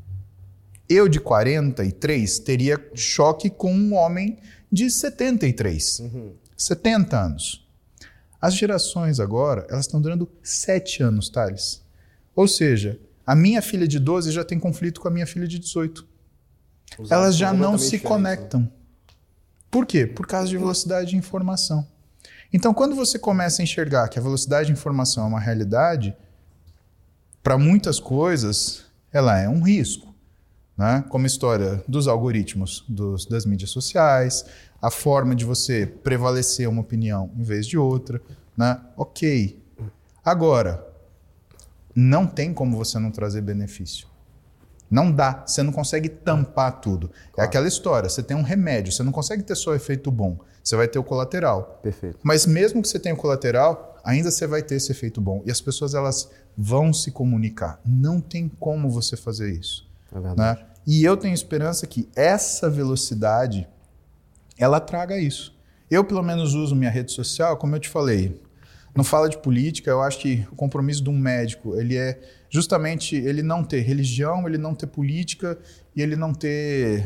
eu de 43 teria choque com um homem de 73, 70 anos. As gerações agora, elas estão durando 7 anos, Thales. Ou seja... A minha filha de 12 já tem conflito com a minha filha de 18. Elas já não se conectam. Por quê? Por causa de velocidade de informação. Então, quando você começa a enxergar que a velocidade de informação é uma realidade, para muitas coisas, ela é um risco. Né? Como a história dos algoritmos das mídias sociais, a forma de você prevalecer uma opinião em vez de outra. Né? Ok. Agora... Não tem como você não trazer benefício. Não dá. Você não consegue tampar tudo. Claro. É aquela história. Você tem um remédio. Você não consegue ter só efeito bom. Você vai ter o colateral. Perfeito. Mas mesmo que você tenha o colateral, ainda você vai ter esse efeito bom. E as pessoas elas vão se comunicar. Não tem como você fazer isso. É verdade. Né? E eu tenho esperança que essa velocidade, ela traga isso. Eu, pelo menos, uso minha rede social, como eu te falei... Não fala de política, eu acho que o compromisso de um médico, ele é justamente ele não ter religião, ele não ter política e ele não ter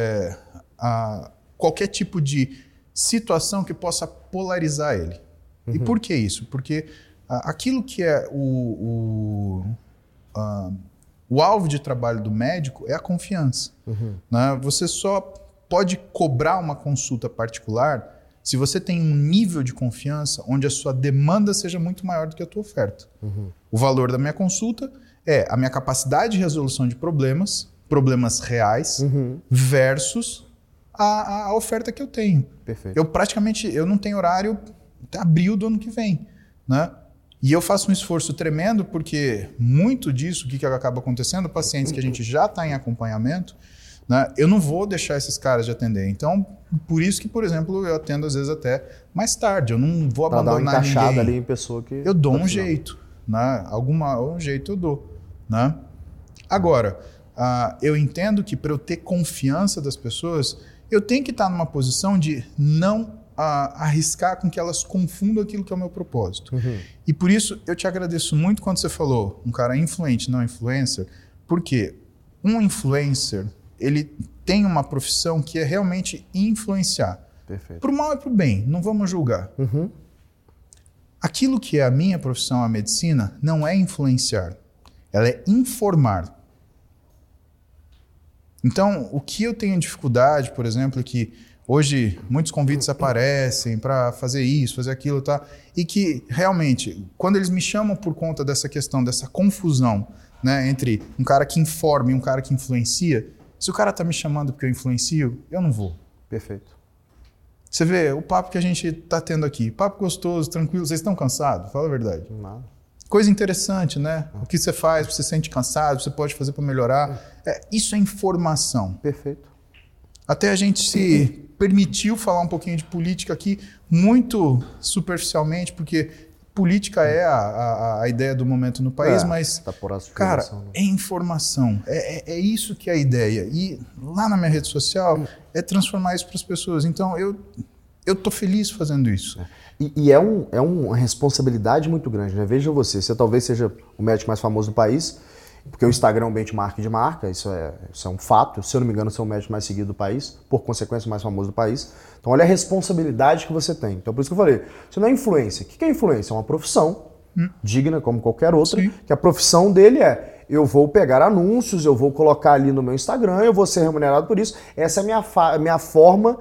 qualquer tipo de situação que possa polarizar ele. E por que isso? Porque aquilo que é o alvo de trabalho do médico é a confiança. Né? Você só pode cobrar uma consulta particular se você tem um nível de confiança onde a sua demanda seja muito maior do que a tua oferta. O valor da minha consulta É a minha capacidade de resolução de problemas reais, versus a oferta que eu tenho. Perfeito. Eu não tenho horário até abril do ano que vem, né? E eu faço um esforço tremendo porque muito disso, o que acaba acontecendo, pacientes que a gente já está em acompanhamento, né, eu não vou deixar esses caras de atender. Então, por isso que, por exemplo, eu atendo às vezes até mais tarde. Eu não vou abandonar ninguém. Para dar uma encaixada ali em pessoa que... Eu dou um jeito, né? Um jeito eu dou, né? Agora, eu entendo que para eu ter confiança das pessoas, eu tenho que estar numa posição de não arriscar com que elas confundam aquilo que é o meu propósito. E por isso eu te agradeço muito quando você falou um cara influente, não influencer, porque um influencer, ele tem uma profissão que é realmente influenciar. Perfeito. Pro mal e pro bem, não vamos julgar. Aquilo que é a minha profissão, a medicina, não é influenciar, ela é informar. Então, o que eu tenho dificuldade, por exemplo, é que hoje muitos convites aparecem para fazer isso, fazer aquilo, tá? E que realmente, quando eles me chamam por conta dessa questão, dessa confusão, né, entre um cara que informa e um cara que influencia, se o cara está me chamando porque eu influencio, eu não vou. Perfeito. Você vê o papo que a gente está tendo aqui, papo gostoso, tranquilo, vocês estão cansados? Fala a verdade. Não. Coisa interessante, né? O que você faz, você se sente cansado, você pode fazer para melhorar. Isso é informação. Perfeito. Até a gente se permitiu falar um pouquinho de política aqui, muito superficialmente, porque política é a ideia do momento no país, mas, cara, é informação. É isso que é a ideia. E lá na minha rede social, é transformar isso para as pessoas. Então, eu tô feliz fazendo isso. E é uma responsabilidade muito grande, né? Veja você talvez seja o médico mais famoso do país, porque o Instagram é um benchmark de marca, isso é um fato. Se eu não me engano, você é o médico mais seguido do país, por consequência, o mais famoso do país. Então, olha a responsabilidade que você tem. Então, por isso que eu falei, você não é influência. O que é influência? É uma profissão digna, como qualquer outra, que a profissão dele eu vou pegar anúncios, eu vou colocar ali no meu Instagram, eu vou ser remunerado por isso. Essa é a minha forma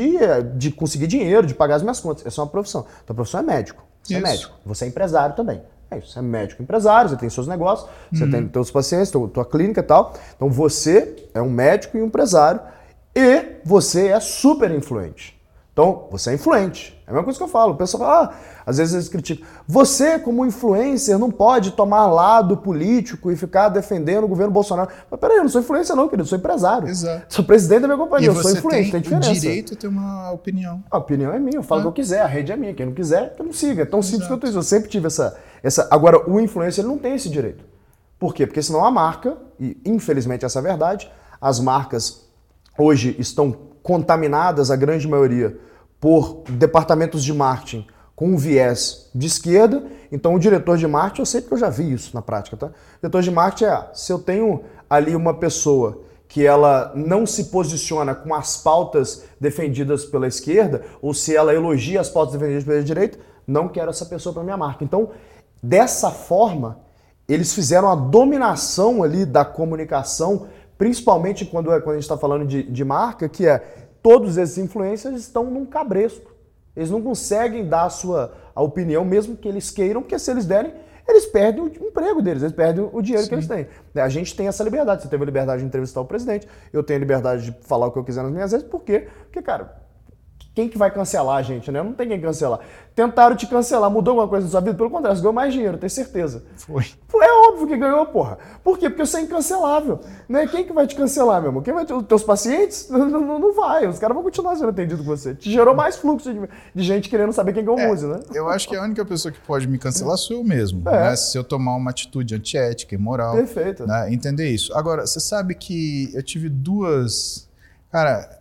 de conseguir dinheiro, de pagar as minhas contas. Essa é uma profissão. Então, a profissão é médico. Você é médico. Você é empresário também. É isso, você é médico empresário, você tem seus negócios, você tem seus pacientes, tua clínica e tal. Então você é um médico e um empresário e você é super influente. Então, você é influente. É a mesma coisa que eu falo. O pessoal fala, às vezes eles criticam. Você, como influencer, não pode tomar lado político e ficar defendendo o governo Bolsonaro. Mas peraí, eu não sou influencer não, querido. Eu sou empresário. Exato. Sou presidente da minha companhia, eu sou influente, tem diferença. O direito a ter uma opinião. A opinião é minha, eu falo o que eu quiser, a rede é minha. Quem não quiser, que não siga. É tão simples quanto isso. Eu sempre tive essa... Agora, o influencer ele não tem esse direito. Por quê? Porque senão a marca, e infelizmente essa é a verdade, as marcas hoje estão contaminadas, a grande maioria, por departamentos de marketing com um viés de esquerda. Então o diretor de marketing, eu sei porque eu já vi isso na prática, tá? O diretor de marketing se eu tenho ali uma pessoa que ela não se posiciona com as pautas defendidas pela esquerda, ou se ela elogia as pautas defendidas pela direita, não quero essa pessoa para minha marca. Então, dessa forma, eles fizeram a dominação ali da comunicação, principalmente quando a gente está falando de marca, que todos esses influencers estão num cabresco. Eles não conseguem dar a opinião, mesmo que eles queiram, porque se eles derem, eles perdem o emprego deles, eles perdem o dinheiro que eles têm. A gente tem essa liberdade. Você teve a liberdade de entrevistar o presidente, eu tenho a liberdade de falar o que eu quiser nas minhas redes. Por quê? Porque, cara, quem que vai cancelar a gente, né? Não tem quem cancelar. Tentaram te cancelar, mudou alguma coisa na sua vida? Pelo contrário, você ganhou mais dinheiro, tenho certeza. Foi. É óbvio que ganhou, porra. Por quê? Porque você é incancelável. Né? Quem que vai te cancelar, meu irmão? Quem vai ter os teus pacientes? Não vai. Os caras vão continuar sendo atendidos com você. Te gerou mais fluxo de gente querendo saber quem ganhou o Muzi, né? Eu acho que a única pessoa que pode me cancelar sou eu mesmo. Né? Se eu tomar uma atitude antiética, imoral. Perfeito. Né? Entender isso. Agora, você sabe que eu tive duas... Cara,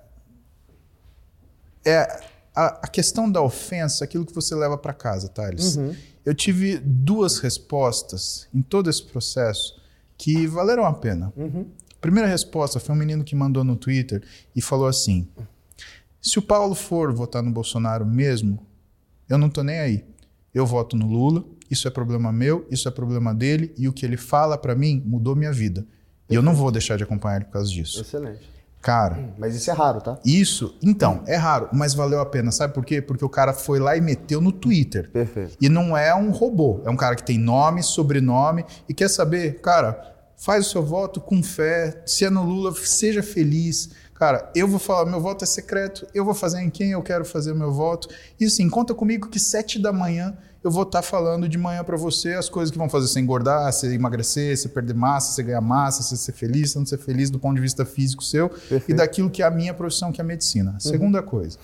a questão da ofensa, aquilo que você leva para casa, Thales. Eu tive duas respostas em todo esse processo que valeram a pena. A primeira resposta foi um menino que mandou no Twitter e falou assim: se o Paulo for votar no Bolsonaro mesmo, eu não tô nem aí. Eu voto no Lula, isso é problema meu, isso é problema dele, e o que ele fala para mim mudou minha vida. E eu não vou deixar de acompanhar ele por causa disso. Excelente. Cara... Mas isso é raro, tá? Isso, então, é raro, mas valeu a pena. Sabe por quê? Porque o cara foi lá e meteu no Twitter. Perfeito. E não é um robô, é um cara que tem nome, sobrenome e quer saber, cara, faz o seu voto com fé, se é no Lula, seja feliz. Cara, eu vou falar, meu voto é secreto, eu vou fazer em quem eu quero fazer o meu voto. E sim, conta comigo que 7 da manhã eu vou estar falando de manhã para você as coisas que vão fazer você engordar, você emagrecer, você perder massa, você ganhar massa, você ser feliz, você não ser feliz do ponto de vista físico seu. Perfeito. E daquilo que é a minha profissão, que é a medicina. Segunda coisa,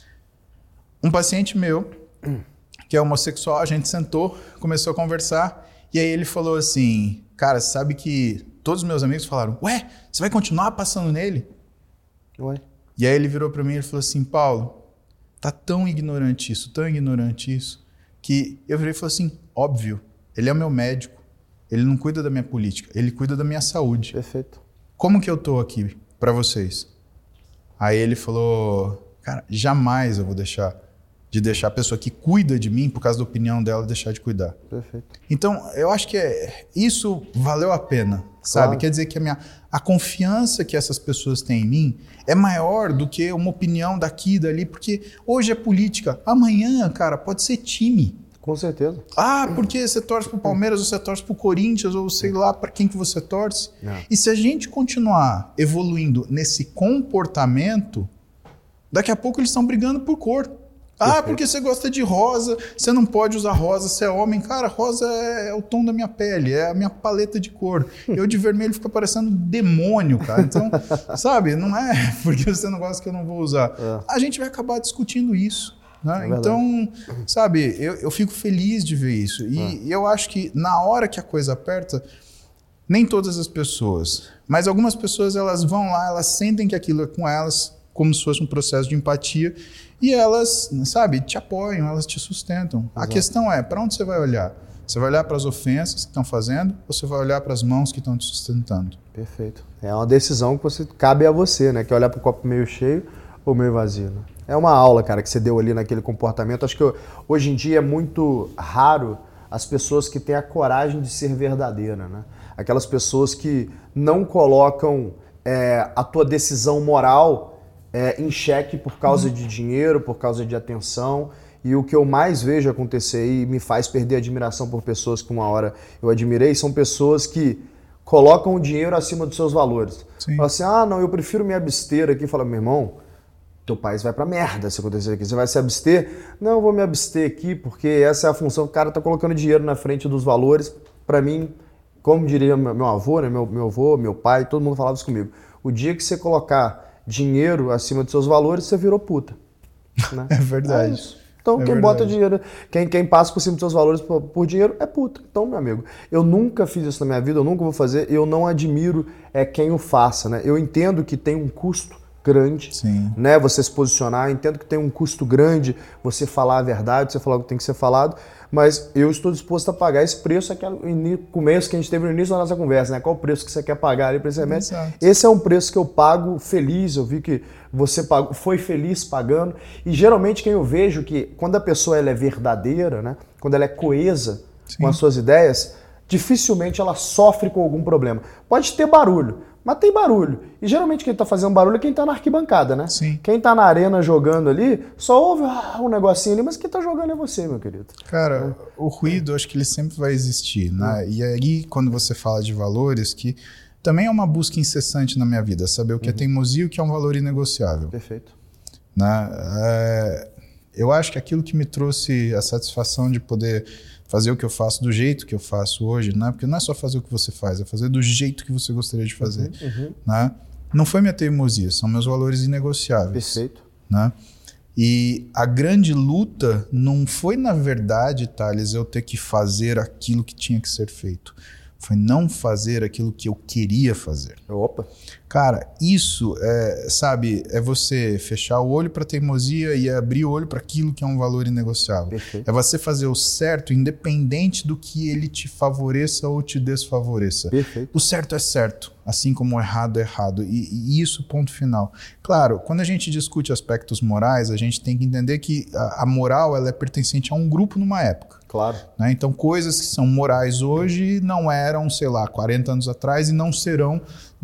um paciente meu, que é homossexual, a gente sentou, começou a conversar e aí ele falou assim, cara, sabe que todos os meus amigos falaram, ué, você vai continuar passando nele? Ué. E aí ele virou para mim e falou assim, Paulo, tá tão ignorante isso, que eu virei e falei assim, óbvio, ele é o meu médico, ele não cuida da minha política, ele cuida da minha saúde. Perfeito. Como que eu tô aqui para vocês? Aí ele falou, cara, jamais eu vou deixar a pessoa que cuida de mim, por causa da opinião dela, deixar de cuidar. Perfeito. Então, eu acho que isso valeu a pena, sabe? Claro. Quer dizer que a confiança que essas pessoas têm em mim é maior do que uma opinião daqui e dali, porque hoje é política, amanhã, cara, pode ser time. Com certeza. Ah, porque você torce pro Palmeiras, ou você torce pro Corinthians, ou sei lá para quem que você torce. E se a gente continuar evoluindo nesse comportamento, daqui a pouco eles estão brigando por cor. Ah, porque você gosta de rosa, você não pode usar rosa, você é homem. Cara, rosa é o tom da minha pele, é a minha paleta de cor. Eu de vermelho fica parecendo demônio, cara. Então, sabe, não é porque você não gosta que eu não vou usar. A gente vai acabar discutindo isso. Né? Então, sabe, eu fico feliz de ver isso. E eu acho que na hora que a coisa aperta, nem todas as pessoas, mas algumas pessoas elas vão lá, elas sentem que aquilo é com elas, como se fosse um processo de empatia, e elas, sabe, te apoiam, elas te sustentam. Exato. A questão é, para onde você vai olhar? Você vai olhar para as ofensas que estão fazendo ou você vai olhar para as mãos que estão te sustentando? Perfeito. É uma decisão que cabe a você, né? Que é olhar para o copo meio cheio ou meio vazio. Né? É uma aula, cara, que você deu ali naquele comportamento. Acho que hoje em dia é muito raro as pessoas que têm a coragem de ser verdadeira, né? Aquelas pessoas que não colocam a tua decisão moral em xeque por causa de dinheiro, por causa de atenção. E o que eu mais vejo acontecer e me faz perder admiração por pessoas que uma hora eu admirei, são pessoas que colocam o dinheiro acima dos seus valores. Falam assim, não, eu prefiro me abster aqui. Fala, meu irmão, teu país vai pra merda se acontecer aqui. Você vai se abster? Não, eu vou me abster aqui porque essa é a função. O cara tá colocando dinheiro na frente dos valores. Pra mim, como diria meu avô, né, meu avô, meu pai, todo mundo falava isso comigo. O dia que você colocar dinheiro acima dos seus valores, você virou puta. Né? É verdade. Então, quem bota dinheiro, quem passa por cima dos seus valores por dinheiro é puta. Então, meu amigo, eu nunca fiz isso na minha vida, eu nunca vou fazer, eu não admiro quem o faça. Né? Eu entendo que tem um custo grande, né? Você se posicionar, eu entendo que tem um custo grande você falar a verdade, você falar o que tem que ser falado, mas eu estou disposto a pagar esse preço, aquele começo que a gente teve no início da nossa conversa, né? Qual o preço que você quer pagar ali para esse remédio? Esse é um preço que eu pago feliz, eu vi que você foi feliz pagando, e geralmente quem eu vejo que quando a pessoa ela é verdadeira, né? Quando ela é coesa com as suas ideias, dificilmente ela sofre com algum problema. Pode ter barulho, mas tem barulho. E geralmente quem tá fazendo barulho é quem tá na arquibancada, né? Quem tá na arena jogando ali, só ouve um negocinho ali, mas quem tá jogando é você, meu querido. Cara, o ruído, acho que ele sempre vai existir, né? E aí, quando você fala de valores, que também é uma busca incessante na minha vida, saber o que é teimosia e o que é um valor inegociável. Perfeito. Né? Eu acho que aquilo que me trouxe a satisfação de poder fazer o que eu faço do jeito que eu faço hoje, né? Porque não é só fazer o que você faz, é fazer do jeito que você gostaria de fazer. Né? Não foi minha teimosia, são meus valores inegociáveis. Perfeito. Né? E a grande luta não foi, na verdade, Thales, eu ter que fazer aquilo que tinha que ser feito. Foi não fazer aquilo que eu queria fazer. Opa! Cara, isso é você fechar o olho para a teimosia e abrir o olho para aquilo que é um valor inegociável. Perfeito. É você fazer o certo independente do que ele te favoreça ou te desfavoreça. Perfeito. O certo é certo, assim como o errado é errado. E isso, ponto final. Claro, quando a gente discute aspectos morais, a gente tem que entender que a moral ela é pertencente a um grupo numa época. Claro. Né? Então, coisas que são morais hoje não eram, sei lá, 40 anos atrás e não serão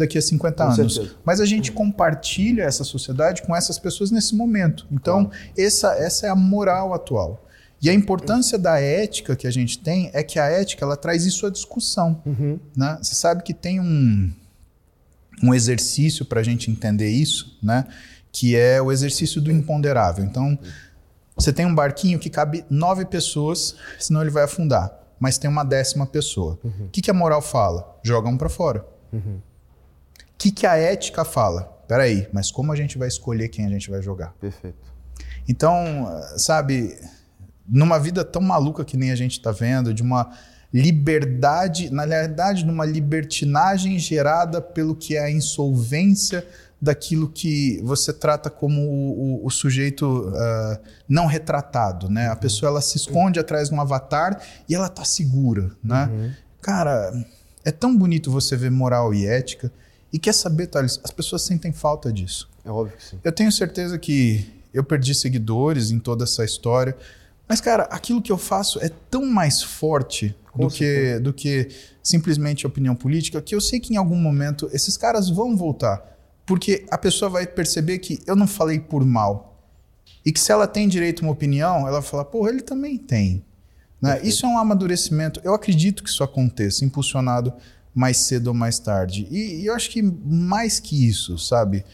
daqui a 50 anos. Certeza. Mas a gente compartilha essa sociedade com essas pessoas nesse momento. Então, essa é a moral atual. E a importância da ética que a gente tem é que a ética ela traz isso à discussão. Né? Você sabe que tem um exercício para a gente entender isso, né? Que é o exercício do imponderável. Então, você tem um barquinho que cabe 9 pessoas, senão ele vai afundar. Mas tem uma 10ª pessoa. O que a moral fala? Joga um para fora. O que a ética fala? Peraí, mas como a gente vai escolher quem a gente vai jogar? Perfeito. Então, sabe, numa vida tão maluca que nem a gente está vendo, de uma liberdade, na realidade, numa libertinagem gerada pelo que é a insolvência daquilo que você trata como o sujeito não retratado, né? A pessoa ela se esconde atrás de um avatar e ela tá segura, né? Cara, é tão bonito você ver moral e ética e quer saber, Thales, as pessoas sentem falta disso. É óbvio que sim. Eu tenho certeza que eu perdi seguidores em toda essa história, mas, cara, aquilo que eu faço é tão mais forte do que simplesmente opinião política, que eu sei que em algum momento esses caras vão voltar. Porque a pessoa vai perceber que eu não falei por mal. E que se ela tem direito a uma opinião, ela vai falar, porra, ele também tem. Né? Isso é um amadurecimento. Eu acredito que isso aconteça, impulsionado mais cedo ou mais tarde. E eu acho que mais que isso, sabe?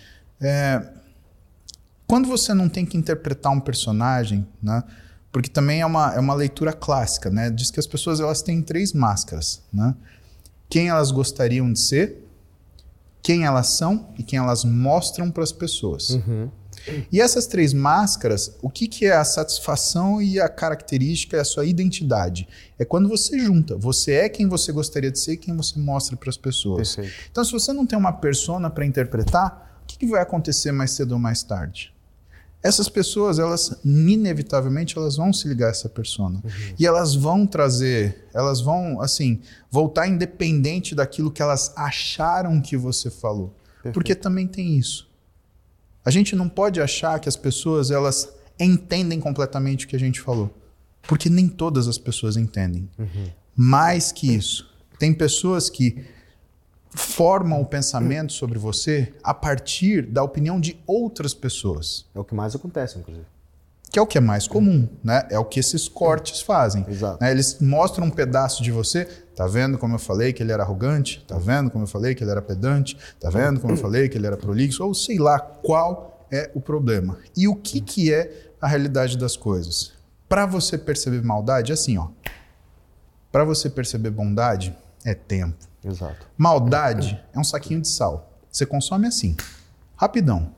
Quando você não tem que interpretar um personagem, né? Porque também é uma leitura clássica, né? Diz que as pessoas elas têm 3 máscaras, né? Quem elas gostariam de ser, quem elas são e quem elas mostram para as pessoas. E essas 3 máscaras, o que é a satisfação e a característica é a sua identidade. É quando você junta. Você é quem você gostaria de ser e quem você mostra para as pessoas. Perfeito. Então, se você não tem uma persona para interpretar, o que vai acontecer mais cedo ou mais tarde? Essas pessoas, elas inevitavelmente elas vão se ligar a essa persona. E elas vão trazer, elas vão, assim, voltar independente daquilo que elas acharam que você falou. Perfeito. Porque também tem isso. A gente não pode achar que as pessoas, elas entendem completamente o que a gente falou. Porque nem todas as pessoas entendem. Mais que isso, tem pessoas que formam o pensamento sobre você a partir da opinião de outras pessoas. É o que mais acontece, inclusive. Que é o que é mais comum, né? É o que esses cortes fazem. Exato. Né? Eles mostram um pedaço de você. Tá vendo como eu falei que ele era arrogante? Tá vendo como eu falei que ele era pedante? Tá vendo como eu falei que ele era prolixo? Ou sei lá qual é o problema. E o que é a realidade das coisas? Para você perceber maldade, é assim, ó. Para você perceber bondade, é tempo. Exato. Maldade é um saquinho de sal. Você consome assim, rapidão.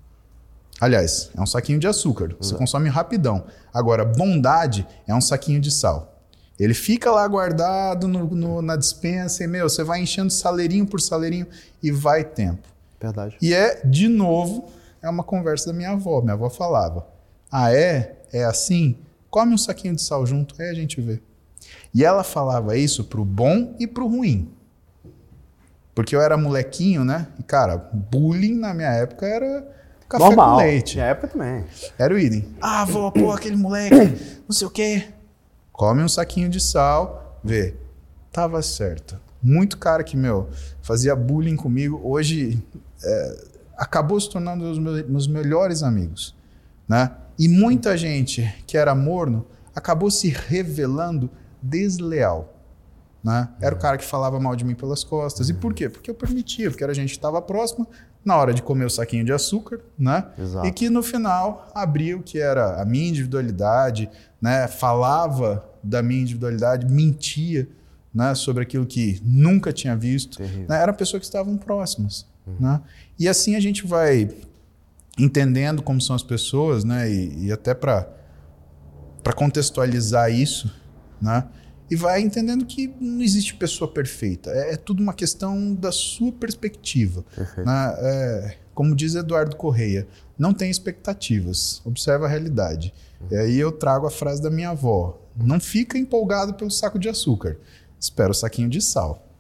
Aliás, é um saquinho de açúcar. Você consome rapidão. Agora, bondade é um saquinho de sal. Ele fica lá guardado na despensa e, você vai enchendo saleirinho por saleirinho e vai tempo. Verdade. E de novo, é uma conversa da minha avó. Minha avó falava, é assim? Come um saquinho de sal junto, aí a gente vê. E ela falava isso pro bom e pro ruim. Porque eu era molequinho, né? E, cara, bullying na minha época era café normal. Com leite. Na época também. Era o idem. Avó, pô, aquele moleque, não sei o quê. Come um saquinho de sal, vê. Tava certo. Muito cara que, fazia bullying comigo, hoje acabou se tornando um dos meus melhores amigos, né? E muita gente que era morno acabou se revelando desleal. Né? Era o cara que falava mal de mim pelas costas. E por quê? Porque eu permitia, porque era gente que estava próxima, na hora de comer o saquinho de açúcar, né? Exato. E que no final abria o que era a minha individualidade, né? Falava da minha individualidade, mentia, né? Sobre aquilo que nunca tinha visto. Né? Eram pessoas que estavam próximas. Né? E assim a gente vai entendendo como são as pessoas, né? E até para contextualizar isso, né? E vai entendendo que não existe pessoa perfeita. É tudo uma questão da sua perspectiva. Né? Como diz Eduardo Correia, não tem expectativas, observa a realidade. E aí eu trago a frase da minha avó. Não fica empolgado pelo saco de açúcar, espera o saquinho de sal.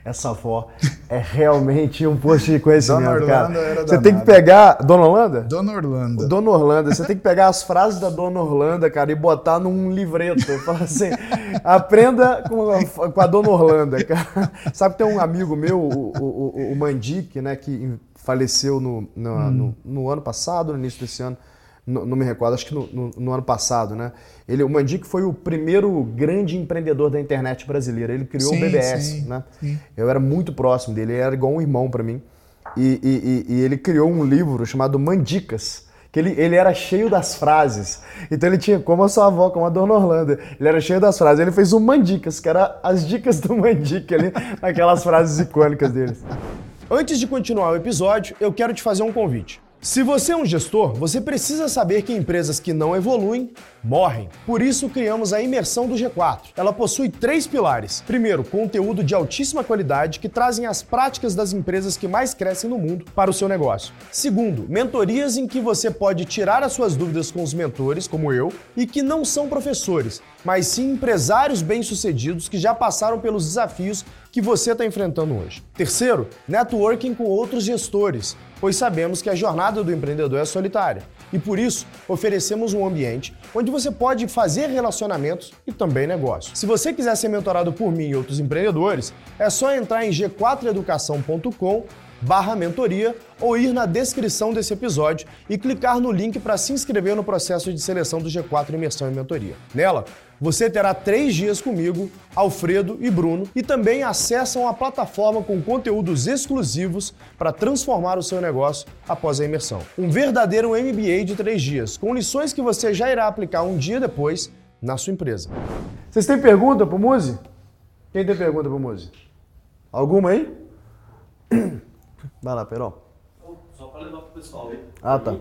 essa avó é realmente um posto de conhecimento, Dona Orlando cara. era Você tem que pegar... Dona Orlando? Dona Orlando. Dona Orlando. Você tem que pegar as frases da Dona Orlando, cara, e botar num livreto. Fala assim, aprenda com a Dona Orlando, cara. Sabe que tem um amigo meu, o Mandic, né, que faleceu no ano passado, no início desse ano. Não me recordo, acho que no ano passado, né? O Mandic foi o primeiro grande empreendedor da internet brasileira. Ele criou o BBS, né? Sim. Eu era muito próximo dele, ele era igual um irmão para mim. E ele criou um livro chamado Mandicas, que ele era cheio das frases. Então ele tinha, como a sua avó, como a Dona Orlando, ele era cheio das frases. Ele fez um Mandicas, que era as dicas do Mandic ali, aquelas frases icônicas dele. Antes de continuar o episódio, eu quero te fazer um convite. Se você é um gestor, você precisa saber que empresas que não evoluem, morrem. Por isso, criamos a Imersão do G4. Ela possui 3 pilares. Primeiro, conteúdo de altíssima qualidade que trazem as práticas das empresas que mais crescem no mundo para o seu negócio. Segundo, mentorias em que você pode tirar as suas dúvidas com os mentores, como eu, e que não são professores, mas sim empresários bem-sucedidos que já passaram pelos desafios que você está enfrentando hoje. Terceiro, networking com outros gestores, pois sabemos que a jornada do empreendedor é solitária. E por isso, oferecemos um ambiente onde você pode fazer relacionamentos e também negócios. Se você quiser ser mentorado por mim e outros empreendedores, é só entrar em g4educação.com/mentoria ou ir na descrição desse episódio e clicar no link para se inscrever no processo de seleção do G4 Imersão e Mentoria. Nela, você terá 3 dias comigo, Alfredo e Bruno, e também acesso a uma plataforma com conteúdos exclusivos para transformar o seu negócio após a imersão. Um verdadeiro MBA de 3 dias, com lições que você já irá aplicar um dia depois na sua empresa. Vocês têm pergunta pro Muzi? Quem tem pergunta pro Muzi? Alguma aí? Vai lá, Perol. Só para levar pro pessoal aí. Ah, tá.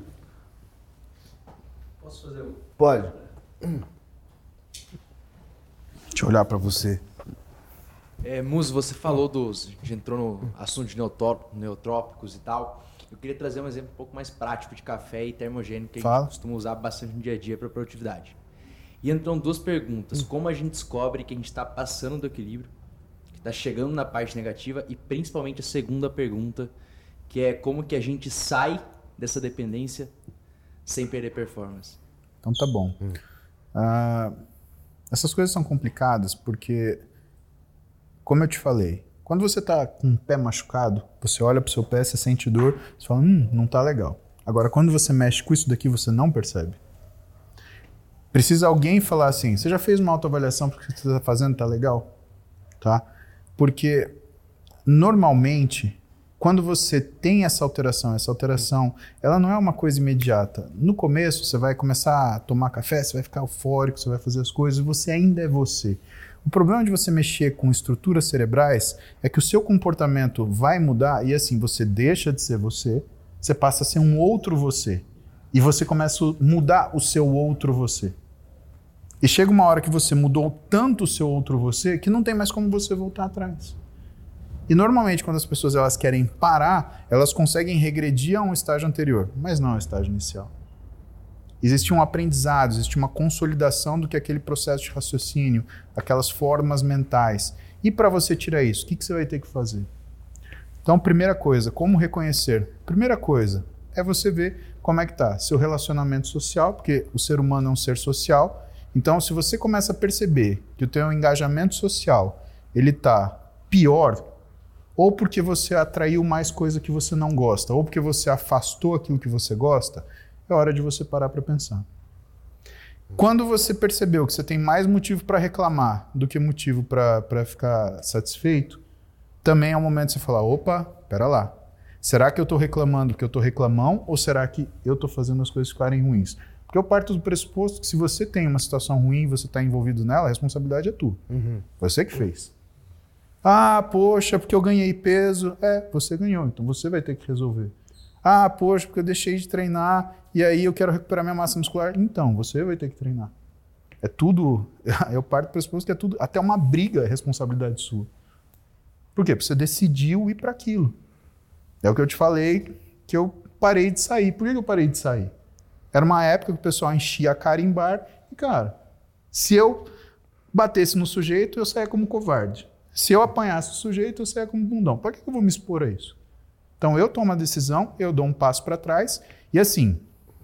Posso fazer um? Pode. Deixa eu olhar para você. Muzi, você falou a gente entrou no assunto de neotrópicos e tal. Eu queria trazer um exemplo um pouco mais prático de café e termogênico que a gente costuma usar bastante no dia a dia para produtividade. E entram 2 perguntas. Como a gente descobre que a gente está passando do equilíbrio, que está chegando na parte negativa, e principalmente a segunda pergunta, que é como que a gente sai dessa dependência sem perder performance. Então tá bom. Essas coisas são complicadas porque, como eu te falei, quando você está com o pé machucado, você olha para o seu pé, você sente dor, você fala, não tá legal. Agora, quando você mexe com isso daqui, você não percebe. Precisa alguém falar assim, você já fez uma autoavaliação porque o que você está fazendo tá legal? Tá? Porque, normalmente, quando você tem essa alteração, ela não é uma coisa imediata. No começo, você vai começar a tomar café, você vai ficar eufórico, você vai fazer as coisas, você ainda é você. O problema de você mexer com estruturas cerebrais é que o seu comportamento vai mudar e assim, você deixa de ser você passa a ser um outro você. E você começa a mudar o seu outro você. E chega uma hora que você mudou tanto o seu outro você que não tem mais como você voltar atrás. E normalmente quando as pessoas elas querem parar, elas conseguem regredir a um estágio anterior, mas não ao estágio inicial. Existe um aprendizado, existe uma consolidação do que aquele processo de raciocínio, aquelas formas mentais. E para você tirar isso, o que você vai ter que fazer? Então, primeira coisa, como reconhecer? Primeira coisa é você ver como é que está seu relacionamento social, porque o ser humano é um ser social. Então, se você começa a perceber que o teu engajamento social ele está pior, ou porque você atraiu mais coisa que você não gosta, ou porque você afastou aquilo que você gosta, é hora de você parar para pensar. Quando você percebeu que você tem mais motivo para reclamar do que motivo para ficar satisfeito, também é o momento de você falar, opa, pera lá, será que eu estou reclamando porque eu estou reclamão ou será que eu estou fazendo as coisas ficarem ruins? Porque eu parto do pressuposto que se você tem uma situação ruim e você está envolvido nela, a responsabilidade é tua. Você que fez. Ah, poxa, porque eu ganhei peso. Você ganhou, então você vai ter que resolver. Ah, poxa, porque eu deixei de treinar e aí eu quero recuperar minha massa muscular. Então, você vai ter que treinar. É tudo, eu parto do pressuposto que é tudo, até uma briga é responsabilidade sua. Por quê? Porque você decidiu ir para aquilo. É o que eu te falei, que eu parei de sair. Por que eu parei de sair? Era uma época que o pessoal enchia a cara em bar e, cara, se eu batesse no sujeito, eu saía como covarde. Se eu apanhasse o sujeito, eu saia como bundão. Para que eu vou me expor a isso? Então eu tomo a decisão, eu dou um passo para trás e assim,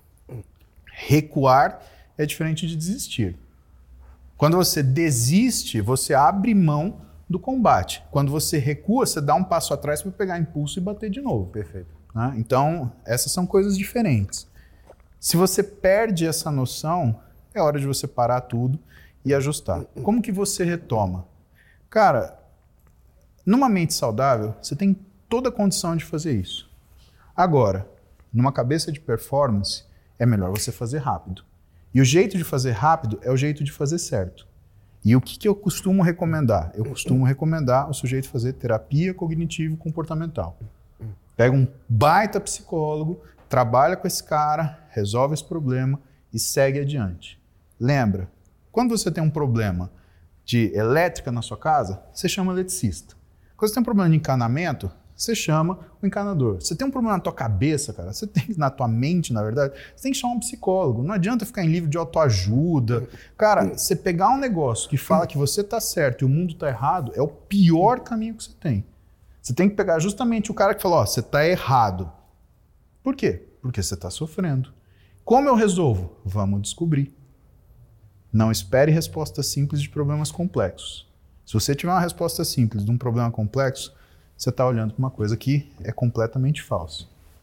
recuar é diferente de desistir. Quando você desiste, você abre mão do combate. Quando você recua, você dá um passo atrás para pegar impulso e bater de novo. Perfeito. Né? Então, essas são coisas diferentes. Se você perde essa noção, é hora de você parar tudo e ajustar. Como que você retoma? Cara, numa mente saudável, você tem toda a condição de fazer isso. Agora, numa cabeça de performance, é melhor você fazer rápido. E o jeito de fazer rápido é o jeito de fazer certo. E o que eu costumo recomendar? Eu costumo recomendar o sujeito fazer terapia cognitivo-comportamental. Pega um baita psicólogo, trabalha com esse cara, resolve esse problema e segue adiante. Lembra, quando você tem um problema de elétrica na sua casa, você chama eletricista. Quando você tem um problema de encanamento, você chama o encanador. Você tem um problema na tua cabeça, cara, você tem na tua mente, na verdade, você tem que chamar um psicólogo. Não adianta ficar em livro de autoajuda. Cara, você pegar um negócio que fala que você tá certo e o mundo tá errado, é o pior caminho que você tem. Você tem que pegar justamente o cara que falou, ó, você tá errado. Por quê? Porque você tá sofrendo. Como eu resolvo? Vamos descobrir. Não espere respostas simples de problemas complexos. Se você tiver uma resposta simples de um problema complexo, você está olhando para uma coisa que é completamente falsa.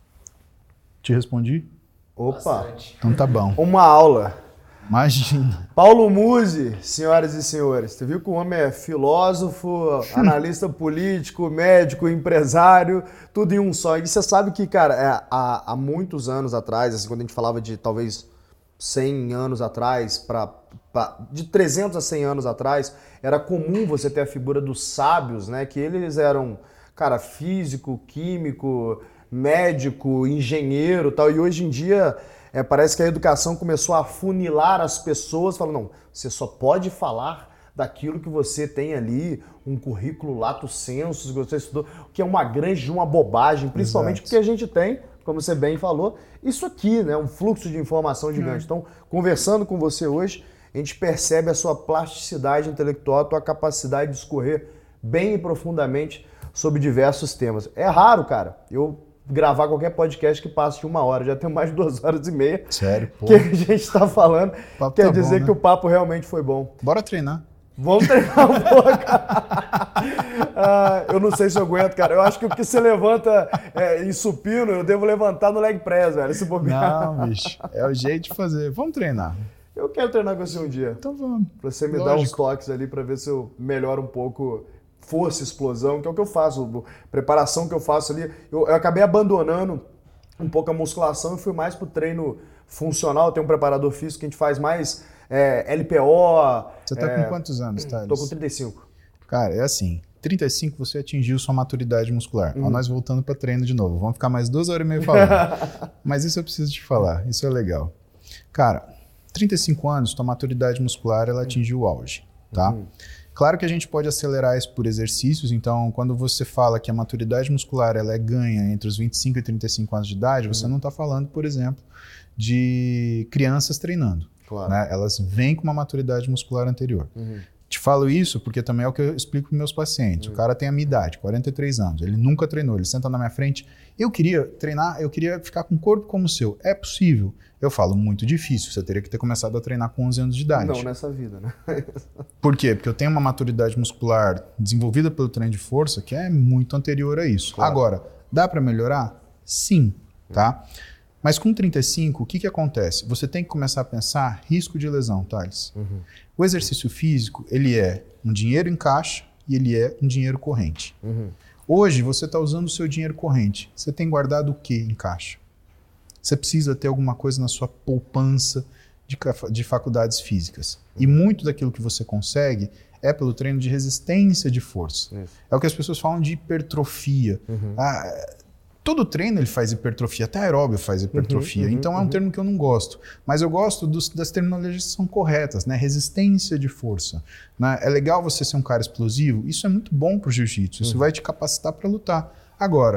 Te respondi? Opa! Bastante. Então tá bom. Uma aula. Imagina. Paulo Musi, senhoras e senhores, você viu que o homem é filósofo, analista político, médico, empresário, tudo em um só. E você sabe que, cara, há muitos anos atrás, assim, quando a gente falava de talvez 100 anos atrás, de 300 a 100 anos atrás, era comum você ter a figura dos sábios, né? Que eles eram, cara, físico, químico, médico, engenheiro e tal. E hoje em dia, parece que a educação começou a afunilar as pessoas, falando, não, você só pode falar daquilo que você tem ali, um currículo lato sensu, que você estudou, que é uma grande uma bobagem, principalmente porque a gente tem, como você bem falou, isso aqui, né, um fluxo de informação gigante. Então, conversando com você hoje, a gente percebe a sua plasticidade intelectual, a tua capacidade de discorrer bem e profundamente sobre diversos temas. É raro, cara, eu gravar qualquer podcast que passe de 1 hora, já tem mais de 2 horas e meia. Sério, pô. Que a gente está falando, quer tá dizer bom, né? que o papo realmente foi bom. Bora treinar. Vamos treinar um pouco. Eu não sei se eu aguento, cara. Eu acho que o que você levanta em supino, eu devo levantar no leg press, velho. Se bobear. Não, bicho. É o jeito de fazer. Vamos treinar. Eu quero treinar com você um dia. Então vamos. Pra você me dar uns toques ali pra ver se eu melhoro um pouco força, explosão, que é o que eu faço. Preparação que eu faço ali. Eu acabei abandonando um pouco a musculação e fui mais pro treino funcional. Tem um preparador físico que a gente faz mais LPO. Você tá com quantos anos, Thales? Tô com 35. Cara, é assim, 35 você atingiu sua maturidade muscular. Ó, nós voltando para treino de novo. Vamos ficar mais 2 horas e meia falando. Mas isso eu preciso te falar, isso é legal. Cara, 35 anos, tua maturidade muscular, ela atingiu o auge, tá? Claro que a gente pode acelerar isso por exercícios, então quando você fala que a maturidade muscular ela é ganha entre os 25 e 35 anos de idade, você não está falando, por exemplo, de crianças treinando. Claro. Né? Elas vêm com uma maturidade muscular anterior. Te falo isso porque também é o que eu explico para meus pacientes. O cara tem a minha idade, 43 anos, ele nunca treinou, ele senta na minha frente. Eu queria treinar, eu queria ficar com um corpo como o seu. É possível? Eu falo, muito difícil, você teria que ter começado a treinar com 11 anos de idade. Não nessa vida, né? Por quê? Porque eu tenho uma maturidade muscular desenvolvida pelo treino de força que é muito anterior a isso. Claro. Agora, dá para melhorar? Sim, tá? Mas com 35, o que acontece? Você tem que começar a pensar risco de lesão, Thales. O exercício físico, ele é um dinheiro em caixa e ele é um dinheiro corrente. Hoje, você está usando o seu dinheiro corrente. Você tem guardado o que em caixa? Você precisa ter alguma coisa na sua poupança de faculdades físicas. E muito daquilo que você consegue é pelo treino de resistência de força. É o que as pessoas falam de hipertrofia. Todo treino ele faz hipertrofia, até aeróbio faz hipertrofia, então é um termo que eu não gosto. Mas eu gosto das terminologias que são corretas, né? Resistência de força. Né? É legal você ser um cara explosivo, isso é muito bom para o jiu-jitsu, isso vai te capacitar para lutar. Agora,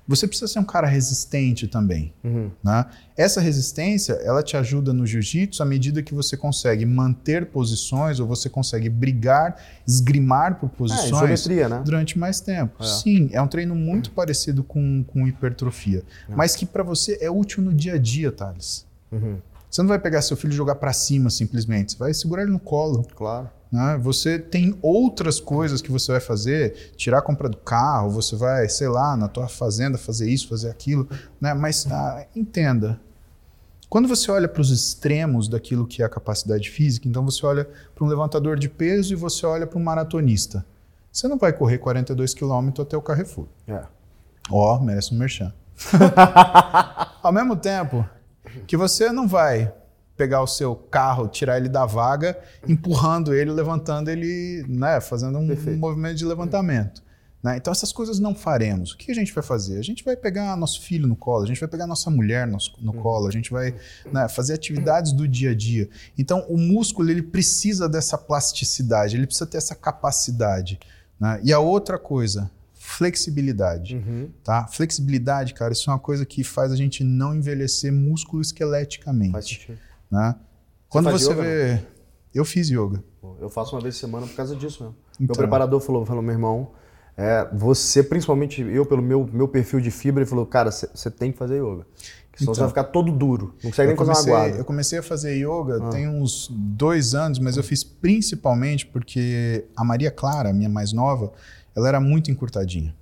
você precisa ser um cara resistente também. Né? Essa resistência, ela te ajuda no jiu-jitsu à medida que você consegue manter posições ou você consegue brigar, esgrimar por posições isometria, né? durante mais tempo. Sim, é um treino muito parecido com hipertrofia, mas que para você é útil no dia a dia, Thales. Você não vai pegar seu filho e jogar para cima simplesmente, você vai segurar ele no colo. Claro. Né? Você tem outras coisas que você vai fazer, tirar a compra do carro, você vai, sei lá, na tua fazenda fazer isso, fazer aquilo, né? Mas entenda, quando você olha para os extremos daquilo que é a capacidade física, então você olha para um levantador de peso e você olha para um maratonista, você não vai correr 42 km até o Carrefour. Merece um merchan. Ao mesmo tempo que você não vai pegar o seu carro, tirar ele da vaga, empurrando ele, levantando ele, né, fazendo um movimento de levantamento. Né? Então essas coisas não faremos. O que a gente vai fazer? A gente vai pegar nosso filho no colo, a gente vai pegar nossa mulher no colo, a gente vai, né, fazer atividades do dia a dia. Então o músculo ele precisa dessa plasticidade, ele precisa ter essa capacidade. Né? E a outra coisa, flexibilidade. Tá? Flexibilidade, cara, isso é uma coisa que faz a gente não envelhecer musculo-esqueleticamente. Faz sentido. Né? Quando você yoga, vê... Não? Eu fiz yoga. Eu faço uma vez por semana por causa disso mesmo. Meu preparador falou, meu irmão, você, principalmente eu, pelo meu perfil de fibra, ele falou, cara, você tem que fazer yoga. Senão você vai ficar todo duro. Não consegue nem fazer uma guarda. Eu comecei a fazer yoga tem uns 2 anos, mas eu fiz principalmente porque a Maria Clara, minha mais nova, ela era muito encurtadinha.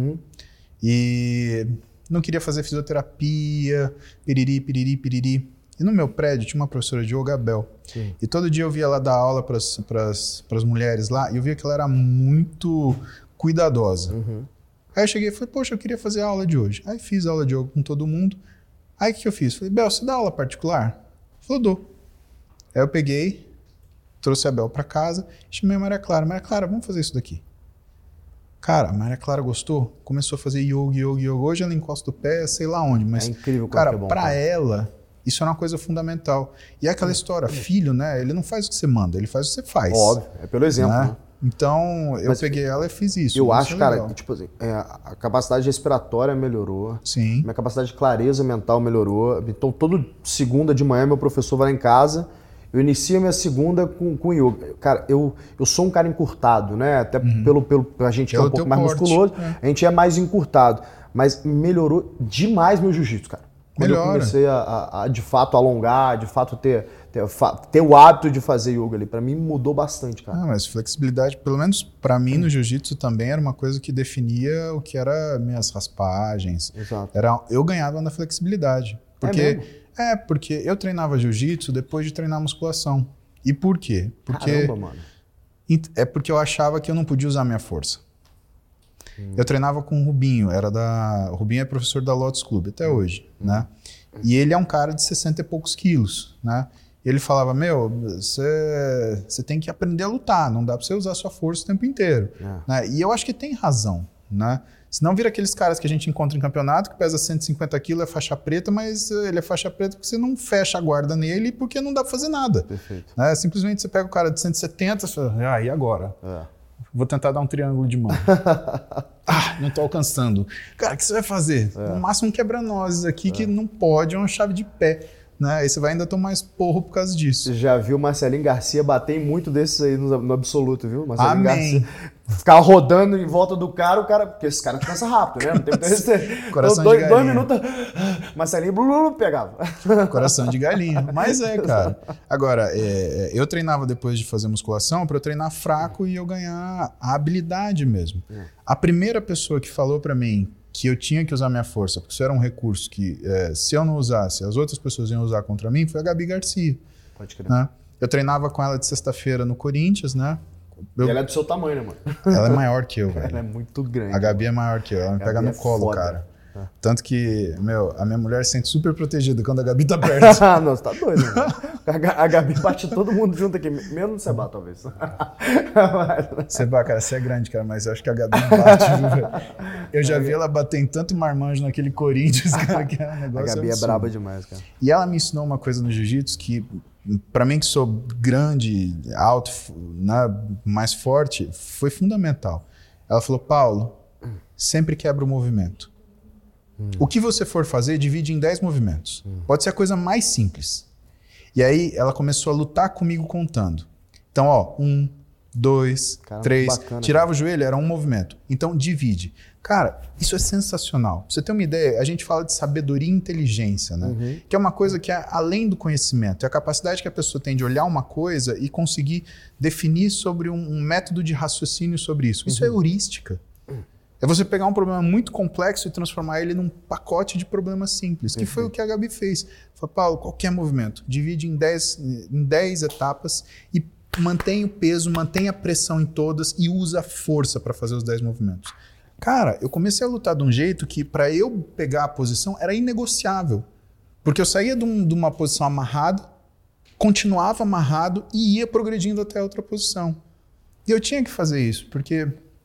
E não queria fazer fisioterapia, piriri. E no meu prédio tinha uma professora de yoga, a Bel. E todo dia eu via ela dar aula para as mulheres lá e eu via que ela era muito cuidadosa. Aí eu cheguei e falei, poxa, eu queria fazer a aula de hoje. Aí fiz a aula de yoga com todo mundo. Aí o que eu fiz? Falei, Bel, você dá aula particular? Ela falou, dou. Aí eu peguei, trouxe a Bel para casa, chamei a Maria Clara. Maria Clara, vamos fazer isso daqui. Cara, a Maria Clara gostou, começou a fazer yoga. Hoje ela encosta o pé, sei lá onde. Mas, é incrível, cara, é bom, pra ela... Isso é uma coisa fundamental. E é aquela história, filho, né? Ele não faz o que você manda, ele faz o que você faz. Óbvio, é pelo exemplo. Né? Então, eu peguei ela e fiz isso. Eu acho, cara, que, tipo assim, a capacidade respiratória melhorou. Sim. Minha capacidade de clareza mental melhorou. Então, toda segunda de manhã, meu professor vai lá em casa, eu inicio a minha segunda com yoga. Cara, eu sou um cara encurtado, né? Até a gente que é um pouco mais musculoso, a gente é mais encurtado. Mas melhorou demais meu jiu-jitsu, cara. Quando eu comecei a de fato alongar, de fato ter o hábito de fazer yoga ali, pra mim mudou bastante, cara. Mas flexibilidade, pelo menos pra mim no jiu-jitsu também era uma coisa que definia o que era minhas raspagens. Exato. Eu ganhava na flexibilidade. Porque eu treinava jiu-jitsu depois de treinar musculação. E por quê? Caramba, mano. É porque eu achava que eu não podia usar a minha força. Eu treinava com o Rubinho, o Rubinho é professor da Lotus Club até hoje, né? E ele é um cara de 60 e poucos quilos, né? E ele falava, você tem que aprender a lutar, não dá pra você usar a sua força o tempo inteiro. Né? E eu acho que tem razão, né? Senão vira aqueles caras que a gente encontra em campeonato que pesa 150 quilos, é faixa preta, mas ele é faixa preta porque você não fecha a guarda nele porque não dá pra fazer nada. Perfeito. Né? Simplesmente você pega o cara de 170 e fala, e agora? Vou tentar dar um triângulo de mão. Não tô alcançando. Cara, o que você vai fazer? No máximo um quebra-nozes aqui que não pode, é uma chave de pé. Né? Aí você vai ainda tomar esporro por causa disso. Você já viu o Marcelinho Garcia bater em muito desses aí no absoluto, viu? Marcelinho Garcia ficar rodando em volta do cara, porque esse cara cansa rápido, né? Não tem muito Coração de galinha. 2 minutos, Marcelinho pegava. Coração de galinha. Mas cara. Agora, eu treinava depois de fazer musculação para eu treinar fraco e eu ganhar a habilidade mesmo. A primeira pessoa que falou para mim que eu tinha que usar minha força, porque isso era um recurso que, se eu não usasse, as outras pessoas iam usar contra mim, foi a Gabi Garcia. Pode crer. Né? Eu treinava com ela de sexta-feira no Corinthians, né? E ela é do seu tamanho, né, mano? Ela é maior que eu, velho. Ela é muito grande. A Gabi é maior que eu, ela me pega no colo, foda, cara. Tanto que, a minha mulher se sente super protegida quando a Gabi tá perto. Não, você tá doido, mano. A Gabi bate todo mundo junto aqui, menos no Seba, talvez. Seba, cara, você é grande, cara, mas eu acho que a Gabi bate, viu, velho? Eu já vi ela bater em tanto marmanjo naquele Corinthians, cara, que é um negócio A Gabi absurdo. É braba demais, cara. E ela me ensinou uma coisa no jiu-jitsu que, pra mim que sou grande, alto, né, mais forte, foi fundamental. Ela falou, Paulo, sempre quebra o movimento. O que você for fazer, divide em 10 movimentos. Pode ser a coisa mais simples. E aí ela começou a lutar comigo contando. Então, ó, 1, 2, 3. Tirava o joelho, era um movimento. Então, divide. Cara, isso é sensacional. Pra você ter uma ideia, a gente fala de sabedoria e inteligência, né? Que é uma coisa que é além do conhecimento. É a capacidade que a pessoa tem de olhar uma coisa e conseguir definir sobre um método de raciocínio sobre isso. Isso é heurística. É você pegar um problema muito complexo e transformar ele num pacote de problemas simples, que foi o que a Gabi fez. Falei, Paulo, qualquer movimento, divide em 10 etapas e mantém o peso, mantém a pressão em todas e usa a força para fazer os 10 movimentos. Cara, eu comecei a lutar de um jeito que para eu pegar a posição era inegociável. Porque eu saía de uma posição amarrada, continuava amarrado e ia progredindo até outra posição. E eu tinha que fazer isso, porque...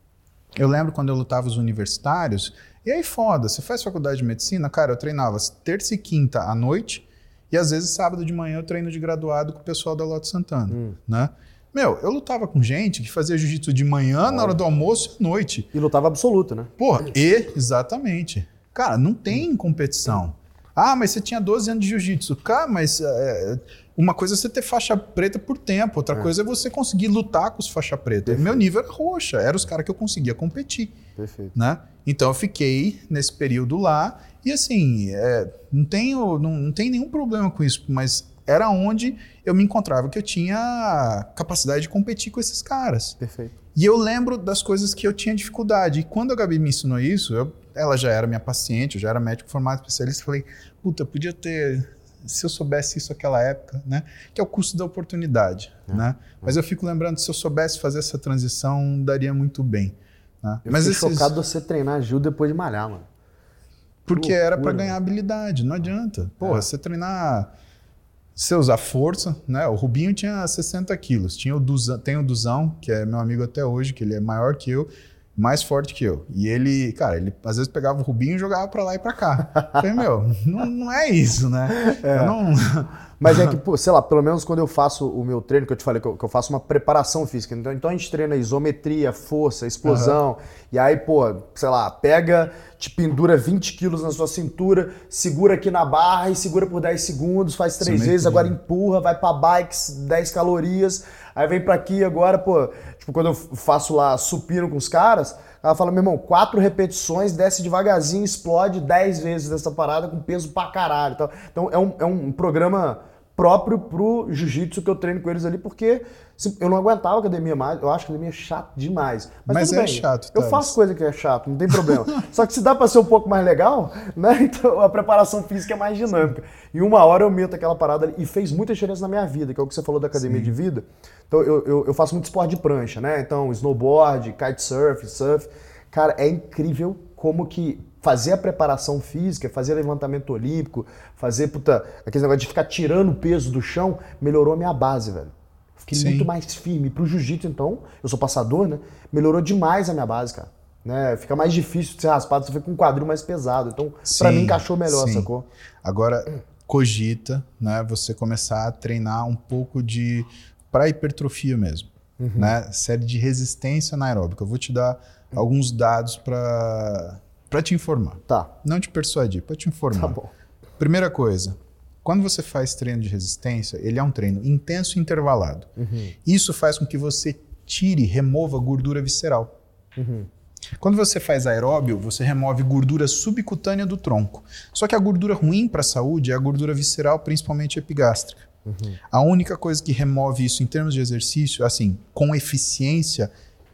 Eu lembro quando eu lutava os universitários, e aí foda, você faz faculdade de medicina, cara, eu treinava terça e quinta à noite, e às vezes sábado de manhã eu treino de graduado com o pessoal da Loto Santana, né? Meu, eu lutava com gente que fazia jiu-jitsu de manhã, na hora do almoço e à noite. E lutava absoluto, né? Porra, exatamente. Cara, não tem competição. Ah, mas você tinha 12 anos de jiu-jitsu. Cara, mas uma coisa é você ter faixa preta por tempo, outra coisa é você conseguir lutar com os faixa preta. Perfeito. Meu nível era roxa, eram os caras que eu conseguia competir. Perfeito. Né? Então eu fiquei nesse período lá e assim, não tem nenhum problema com isso, mas era onde eu me encontrava, que eu tinha capacidade de competir com esses caras. Perfeito. E eu lembro das coisas que eu tinha dificuldade. E quando a Gabi me ensinou isso, ela já era minha paciente, eu já era médico formado especialista, eu falei, puta, podia ter, se eu soubesse isso naquela época, né? Que é o custo da oportunidade, né? Mas eu fico lembrando, se eu soubesse fazer essa transição, daria muito bem. Né? Eu fiquei chocado de você treinar Gil depois de malhar, mano. Porque era para ganhar habilidade, não adianta. Porra, você treinar... Você usar força, né? O Rubinho tinha 60 quilos. Tem o Duzão, que é meu amigo até hoje, que ele é maior que eu, mais forte que eu. E ele, cara, ele às vezes pegava o Rubinho e jogava pra lá e pra cá. Eu falei, meu, não é isso, né? Eu não... Mas é que, pô, sei lá, pelo menos quando eu faço o meu treino, que eu te falei, que eu faço uma preparação física. Então a gente treina isometria, força, explosão. E aí, pô, sei lá, te pendura 20 quilos na sua cintura, segura aqui na barra e segura por 10 segundos, faz 3 vezes, agora empurra, vai pra bikes, 10 calorias, aí vem pra aqui agora, pô, tipo, quando eu faço lá supino com os caras, ela fala, meu irmão, 4 repetições, desce devagarzinho, explode 10 vezes dessa parada com peso pra caralho. Então é um programa próprio pro jiu-jitsu que eu treino com eles ali, porque eu não aguentava a academia mais, eu acho a academia chato demais. Mas tudo bem, chato. Eu faço coisa que é chato, não tem problema. Só que se dá pra ser um pouco mais legal, né? Então a preparação física é mais dinâmica. E uma hora eu meto aquela parada ali, e fez muita diferença na minha vida, que é o que você falou da academia de vida. Então eu faço muito esporte de prancha, né? Então snowboard, kitesurf, surf. Cara, é incrível como que fazer a preparação física, fazer levantamento olímpico, fazer, aquele negócio de ficar tirando o peso do chão, melhorou a minha base, velho. Fiquei muito mais firme. Pro jiu-jitsu, então, eu sou passador, né? Melhorou demais a minha base, cara. Né? Fica mais difícil de ser raspado, você fica com um quadril mais pesado. Então, pra mim, encaixou melhor, sacou? Agora, cogita, né? Você começar a treinar um pouco pra hipertrofia mesmo. Né? Série de resistência anaeróbica. Eu vou te dar alguns dados para te informar. Tá. Não te persuadir, para te informar. Tá bom. Primeira coisa, quando você faz treino de resistência, ele é um treino intenso e intervalado. Isso faz com que você remova gordura visceral. Quando você faz aeróbio, você remove gordura subcutânea do tronco. Só que a gordura ruim para a saúde é a gordura visceral, principalmente epigástrica. A única coisa que remove isso em termos de exercício, assim, com eficiência,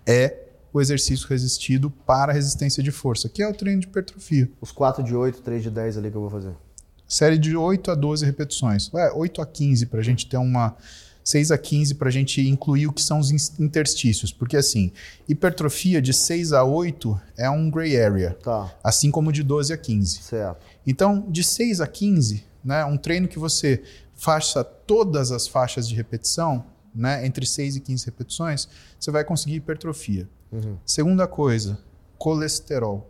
é o exercício resistido para a resistência de força, que é o treino de hipertrofia. Os 4 de 8, 3 de 10 ali que eu vou fazer. Série de 8 a 12 repetições. 8 a 15 para a gente ter 6 a 15 para a gente incluir o que são os interstícios. Porque assim, hipertrofia de 6 a 8 é um gray area. Tá. Assim como de 12 a 15. Certo. Então, de 6 a 15, né, um treino que você faça todas as faixas de repetição, né, entre 6 e 15 repetições, você vai conseguir hipertrofia. Segunda coisa, colesterol.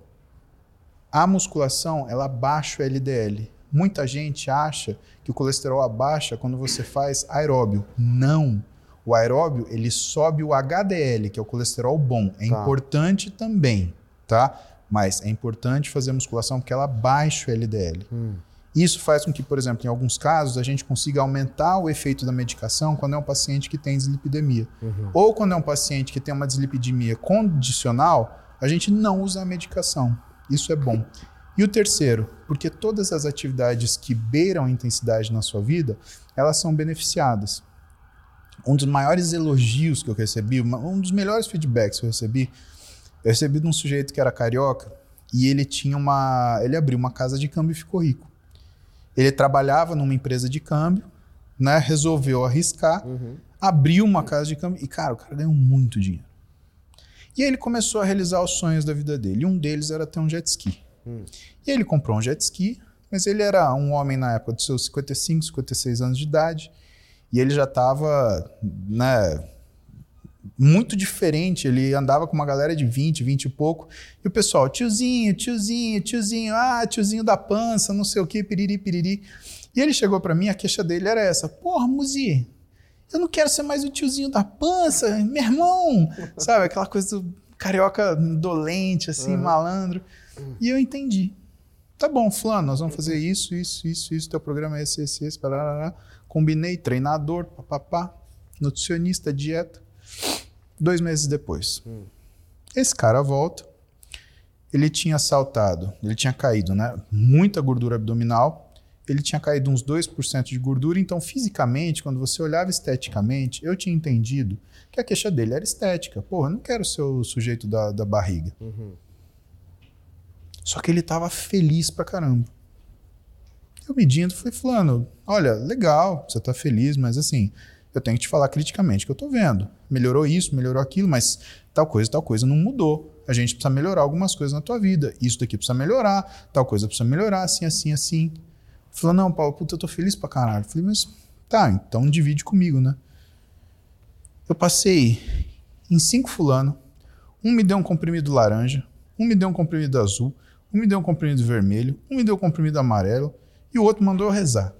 A musculação, ela abaixa o LDL. Muita gente acha que o colesterol abaixa quando você faz aeróbio. Não. O aeróbio, ele sobe o HDL, que é o colesterol bom. É importante também, tá? Mas é importante fazer musculação porque ela baixa o LDL. Isso faz com que, por exemplo, em alguns casos, a gente consiga aumentar o efeito da medicação quando é um paciente que tem dislipidemia. Ou quando é um paciente que tem uma dislipidemia condicional, a gente não usa a medicação. Isso é bom. E o terceiro, porque todas as atividades que beiram a intensidade na sua vida, elas são beneficiadas. Um dos maiores elogios que eu recebi, um dos melhores feedbacks que eu recebi de um sujeito que era carioca e ele abriu uma casa de câmbio e ficou rico. Ele trabalhava numa empresa de câmbio, né, resolveu arriscar, abriu uma casa de câmbio e, cara, o cara ganhou muito dinheiro. E aí ele começou a realizar os sonhos da vida dele. E um deles era ter um jet ski. E ele comprou um jet ski, mas ele era um homem na época dos seus 55, 56 anos de idade e ele já estava, né, muito diferente. Ele andava com uma galera de 20 e pouco e o pessoal, tiozinho, tiozinho da pança, não sei o que, piriri. E ele chegou para mim, a queixa dele era essa: porra, Muzi, eu não quero ser mais o tiozinho da pança, meu irmão, sabe, aquela coisa do carioca dolente, assim, malandro. E eu entendi. Tá bom, fulano, nós vamos fazer isso, teu programa é esse, parará. Combinei, treinador, papapá, nutricionista, dieta. 2 meses depois, esse cara volta, ele tinha caído, né? Muita gordura abdominal, ele tinha caído uns 2% de gordura, então fisicamente, quando você olhava esteticamente, eu tinha entendido que a queixa dele era estética. Porra, eu não quero ser o sujeito da barriga. Só que ele tava feliz pra caramba. Eu medindo, falei, fulano, olha, legal, você tá feliz, mas assim, eu tenho que te falar criticamente que eu tô vendo. Melhorou isso, melhorou aquilo, mas tal coisa não mudou. A gente precisa melhorar algumas coisas na tua vida. Isso daqui precisa melhorar, tal coisa precisa melhorar, assim. Falou, não, Paulo, puta, eu tô feliz pra caralho. Falei, mas tá, então divide comigo, né? Eu passei em 5 fulano, um me deu um comprimido laranja, um me deu um comprimido azul, um me deu um comprimido vermelho, um me deu um comprimido amarelo e o outro mandou eu rezar.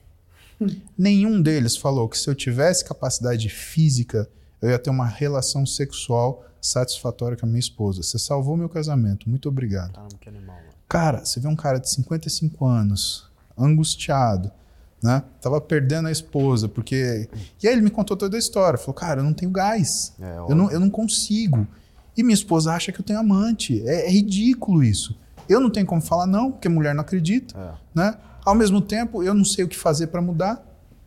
Nenhum deles falou que se eu tivesse capacidade física, eu ia ter uma relação sexual satisfatória com a minha esposa. Você salvou meu casamento, muito obrigado. Caramba, que animal, mano. Cara, você vê um cara de 55 anos, angustiado, né? Tava perdendo a esposa, porque... E aí ele me contou toda a história. Falou, cara, eu não tenho gás. Eu não consigo. E minha esposa acha que eu tenho amante. É ridículo isso. Eu não tenho como falar não, porque a mulher não acredita, né? Ao mesmo tempo, eu não sei o que fazer para mudar.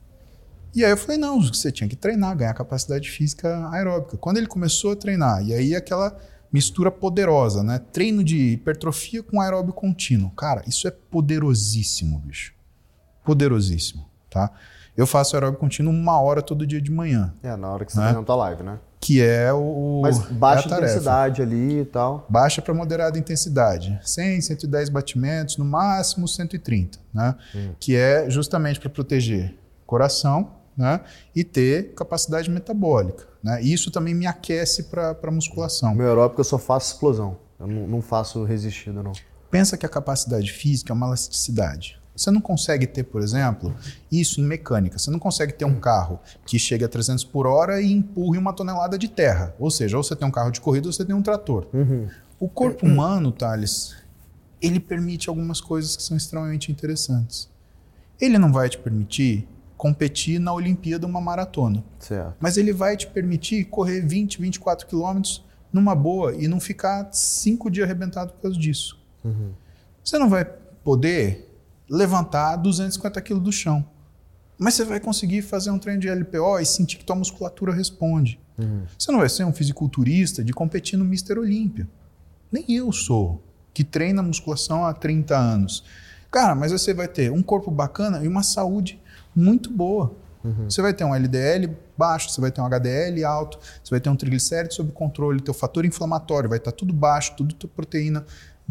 E aí eu falei, não, você tinha que treinar, ganhar capacidade física aeróbica. Quando ele começou a treinar, e aí aquela mistura poderosa, né? Treino de hipertrofia com aeróbio contínuo. Cara, isso é poderosíssimo, bicho. Poderosíssimo, tá? Eu faço aeróbio contínuo 1 hora todo dia de manhã. Na hora que você tá na tua live, né? Que é Mas baixa intensidade ali e tal. Baixa para moderada intensidade. 100, 110 batimentos, no máximo 130, né? Que é justamente para proteger coração, né? E ter capacidade metabólica, né? E isso também me aquece para musculação. Meu aeróbico eu só faço explosão. Eu não faço resistido, não. Pensa que a capacidade física é uma elasticidade. Você não consegue ter, por exemplo, isso em mecânica. Você não consegue ter um carro que chegue a 300 por hora e empurre 1 tonelada de terra. Ou seja, ou você tem um carro de corrida ou você tem um trator. O corpo humano, Thales, ele permite algumas coisas que são extremamente interessantes. Ele não vai te permitir competir na Olimpíada uma maratona. Certo. Mas ele vai te permitir correr 20, 24 quilômetros numa boa e não ficar 5 dias arrebentado por causa disso. Você não vai poder levantar 250 quilos do chão. Mas você vai conseguir fazer um treino de LPO e sentir que tua musculatura responde. Você não vai ser um fisiculturista de competir no Mr. Olímpia. Nem eu sou, que treina musculação há 30 anos. Cara, mas você vai ter um corpo bacana e uma saúde muito boa. Você vai ter um LDL baixo, você vai ter um HDL alto, você vai ter um triglicéride sob controle, teu fator inflamatório vai estar tudo baixo, tudo tua proteína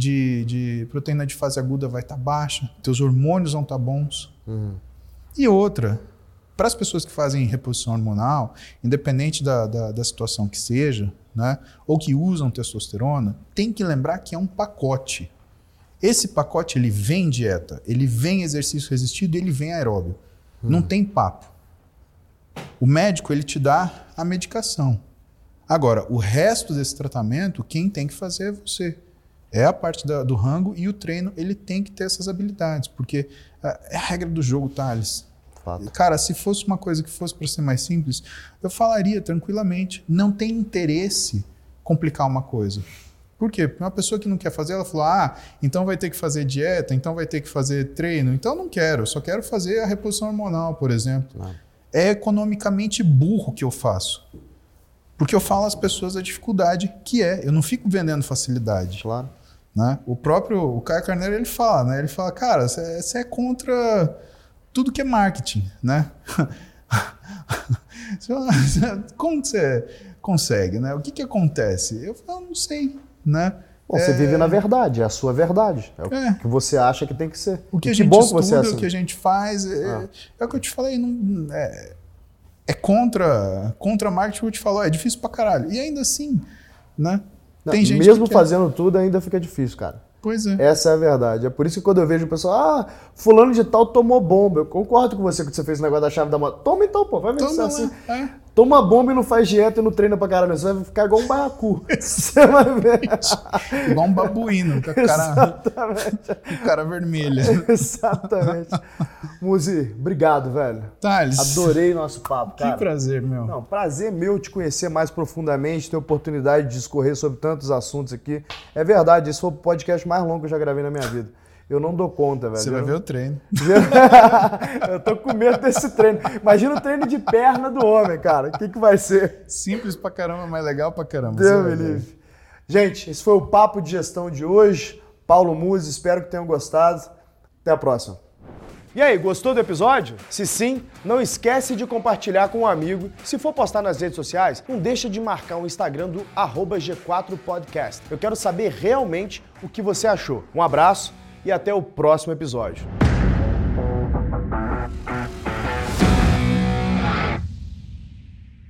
proteína de fase aguda vai estar baixa, teus hormônios vão estar bons. E outra, para as pessoas que fazem reposição hormonal, independente da situação que seja, né, ou que usam testosterona, tem que lembrar que é um pacote. Esse pacote ele vem dieta, ele vem exercício resistido e ele vem aeróbio. Não tem papo. O médico ele te dá a medicação. Agora, o resto desse tratamento, quem tem que fazer é você. É a parte do rango e o treino, ele tem que ter essas habilidades, porque é a regra do jogo, Thales. Fato. Cara, se fosse uma coisa que fosse para ser mais simples, eu falaria tranquilamente. Não tem interesse complicar uma coisa. Por quê? Porque uma pessoa que não quer fazer, ela falou, então vai ter que fazer dieta, então vai ter que fazer treino. Então eu não quero, eu só quero fazer a reposição hormonal, por exemplo. É economicamente burro que eu faço. Porque eu falo às pessoas a dificuldade que é. Eu não fico vendendo facilidade. Claro. Né? O Caio Carneiro, ele fala, né? Ele fala, cara, você é contra tudo que é marketing, né? Como você consegue, né? O que acontece? Eu falo, não sei, né? Bom, você vive na verdade, é a sua verdade. É o que você acha que tem que ser. O que a gente estuda, o que a gente faz, é o que eu te falei, é contra marketing que eu te falo, é difícil pra caralho. E ainda assim, né? Tem gente mesmo que fazendo tudo ainda fica difícil, cara. Pois é. Essa é a verdade. É por isso que quando eu vejo o pessoal, fulano de tal tomou bomba. Eu concordo com você quando você fez o negócio da chave da moto. Toma então, pô. Vai ver se é assim. Toma bomba e não faz dieta e não treina pra caralho. Você vai ficar igual um baiacu. Você vai ver. Igual um babuíno. Exatamente. O cara vermelho. Exatamente. Muzi, obrigado, velho. Thales. Adorei nosso papo, cara. Que prazer, meu. Não, prazer meu te conhecer mais profundamente, ter a oportunidade de discorrer sobre tantos assuntos aqui. É verdade, esse foi o podcast mais longo que eu já gravei na minha vida. Eu não dou conta, velho. Você vai ver o treino. Eu tô com medo desse treino. Imagina o treino de perna do homem, cara. O que vai ser? Simples pra caramba, mas legal pra caramba. Deus me livre. Gente, esse foi o Papo de Gestão de hoje. Paulo Musi, espero que tenham gostado. Até a próxima. E aí, gostou do episódio? Se sim, não esquece de compartilhar com um amigo. Se for postar nas redes sociais, não deixa de marcar o Instagram do @G4podcast. Eu quero saber realmente o que você achou. Um abraço e até o próximo episódio.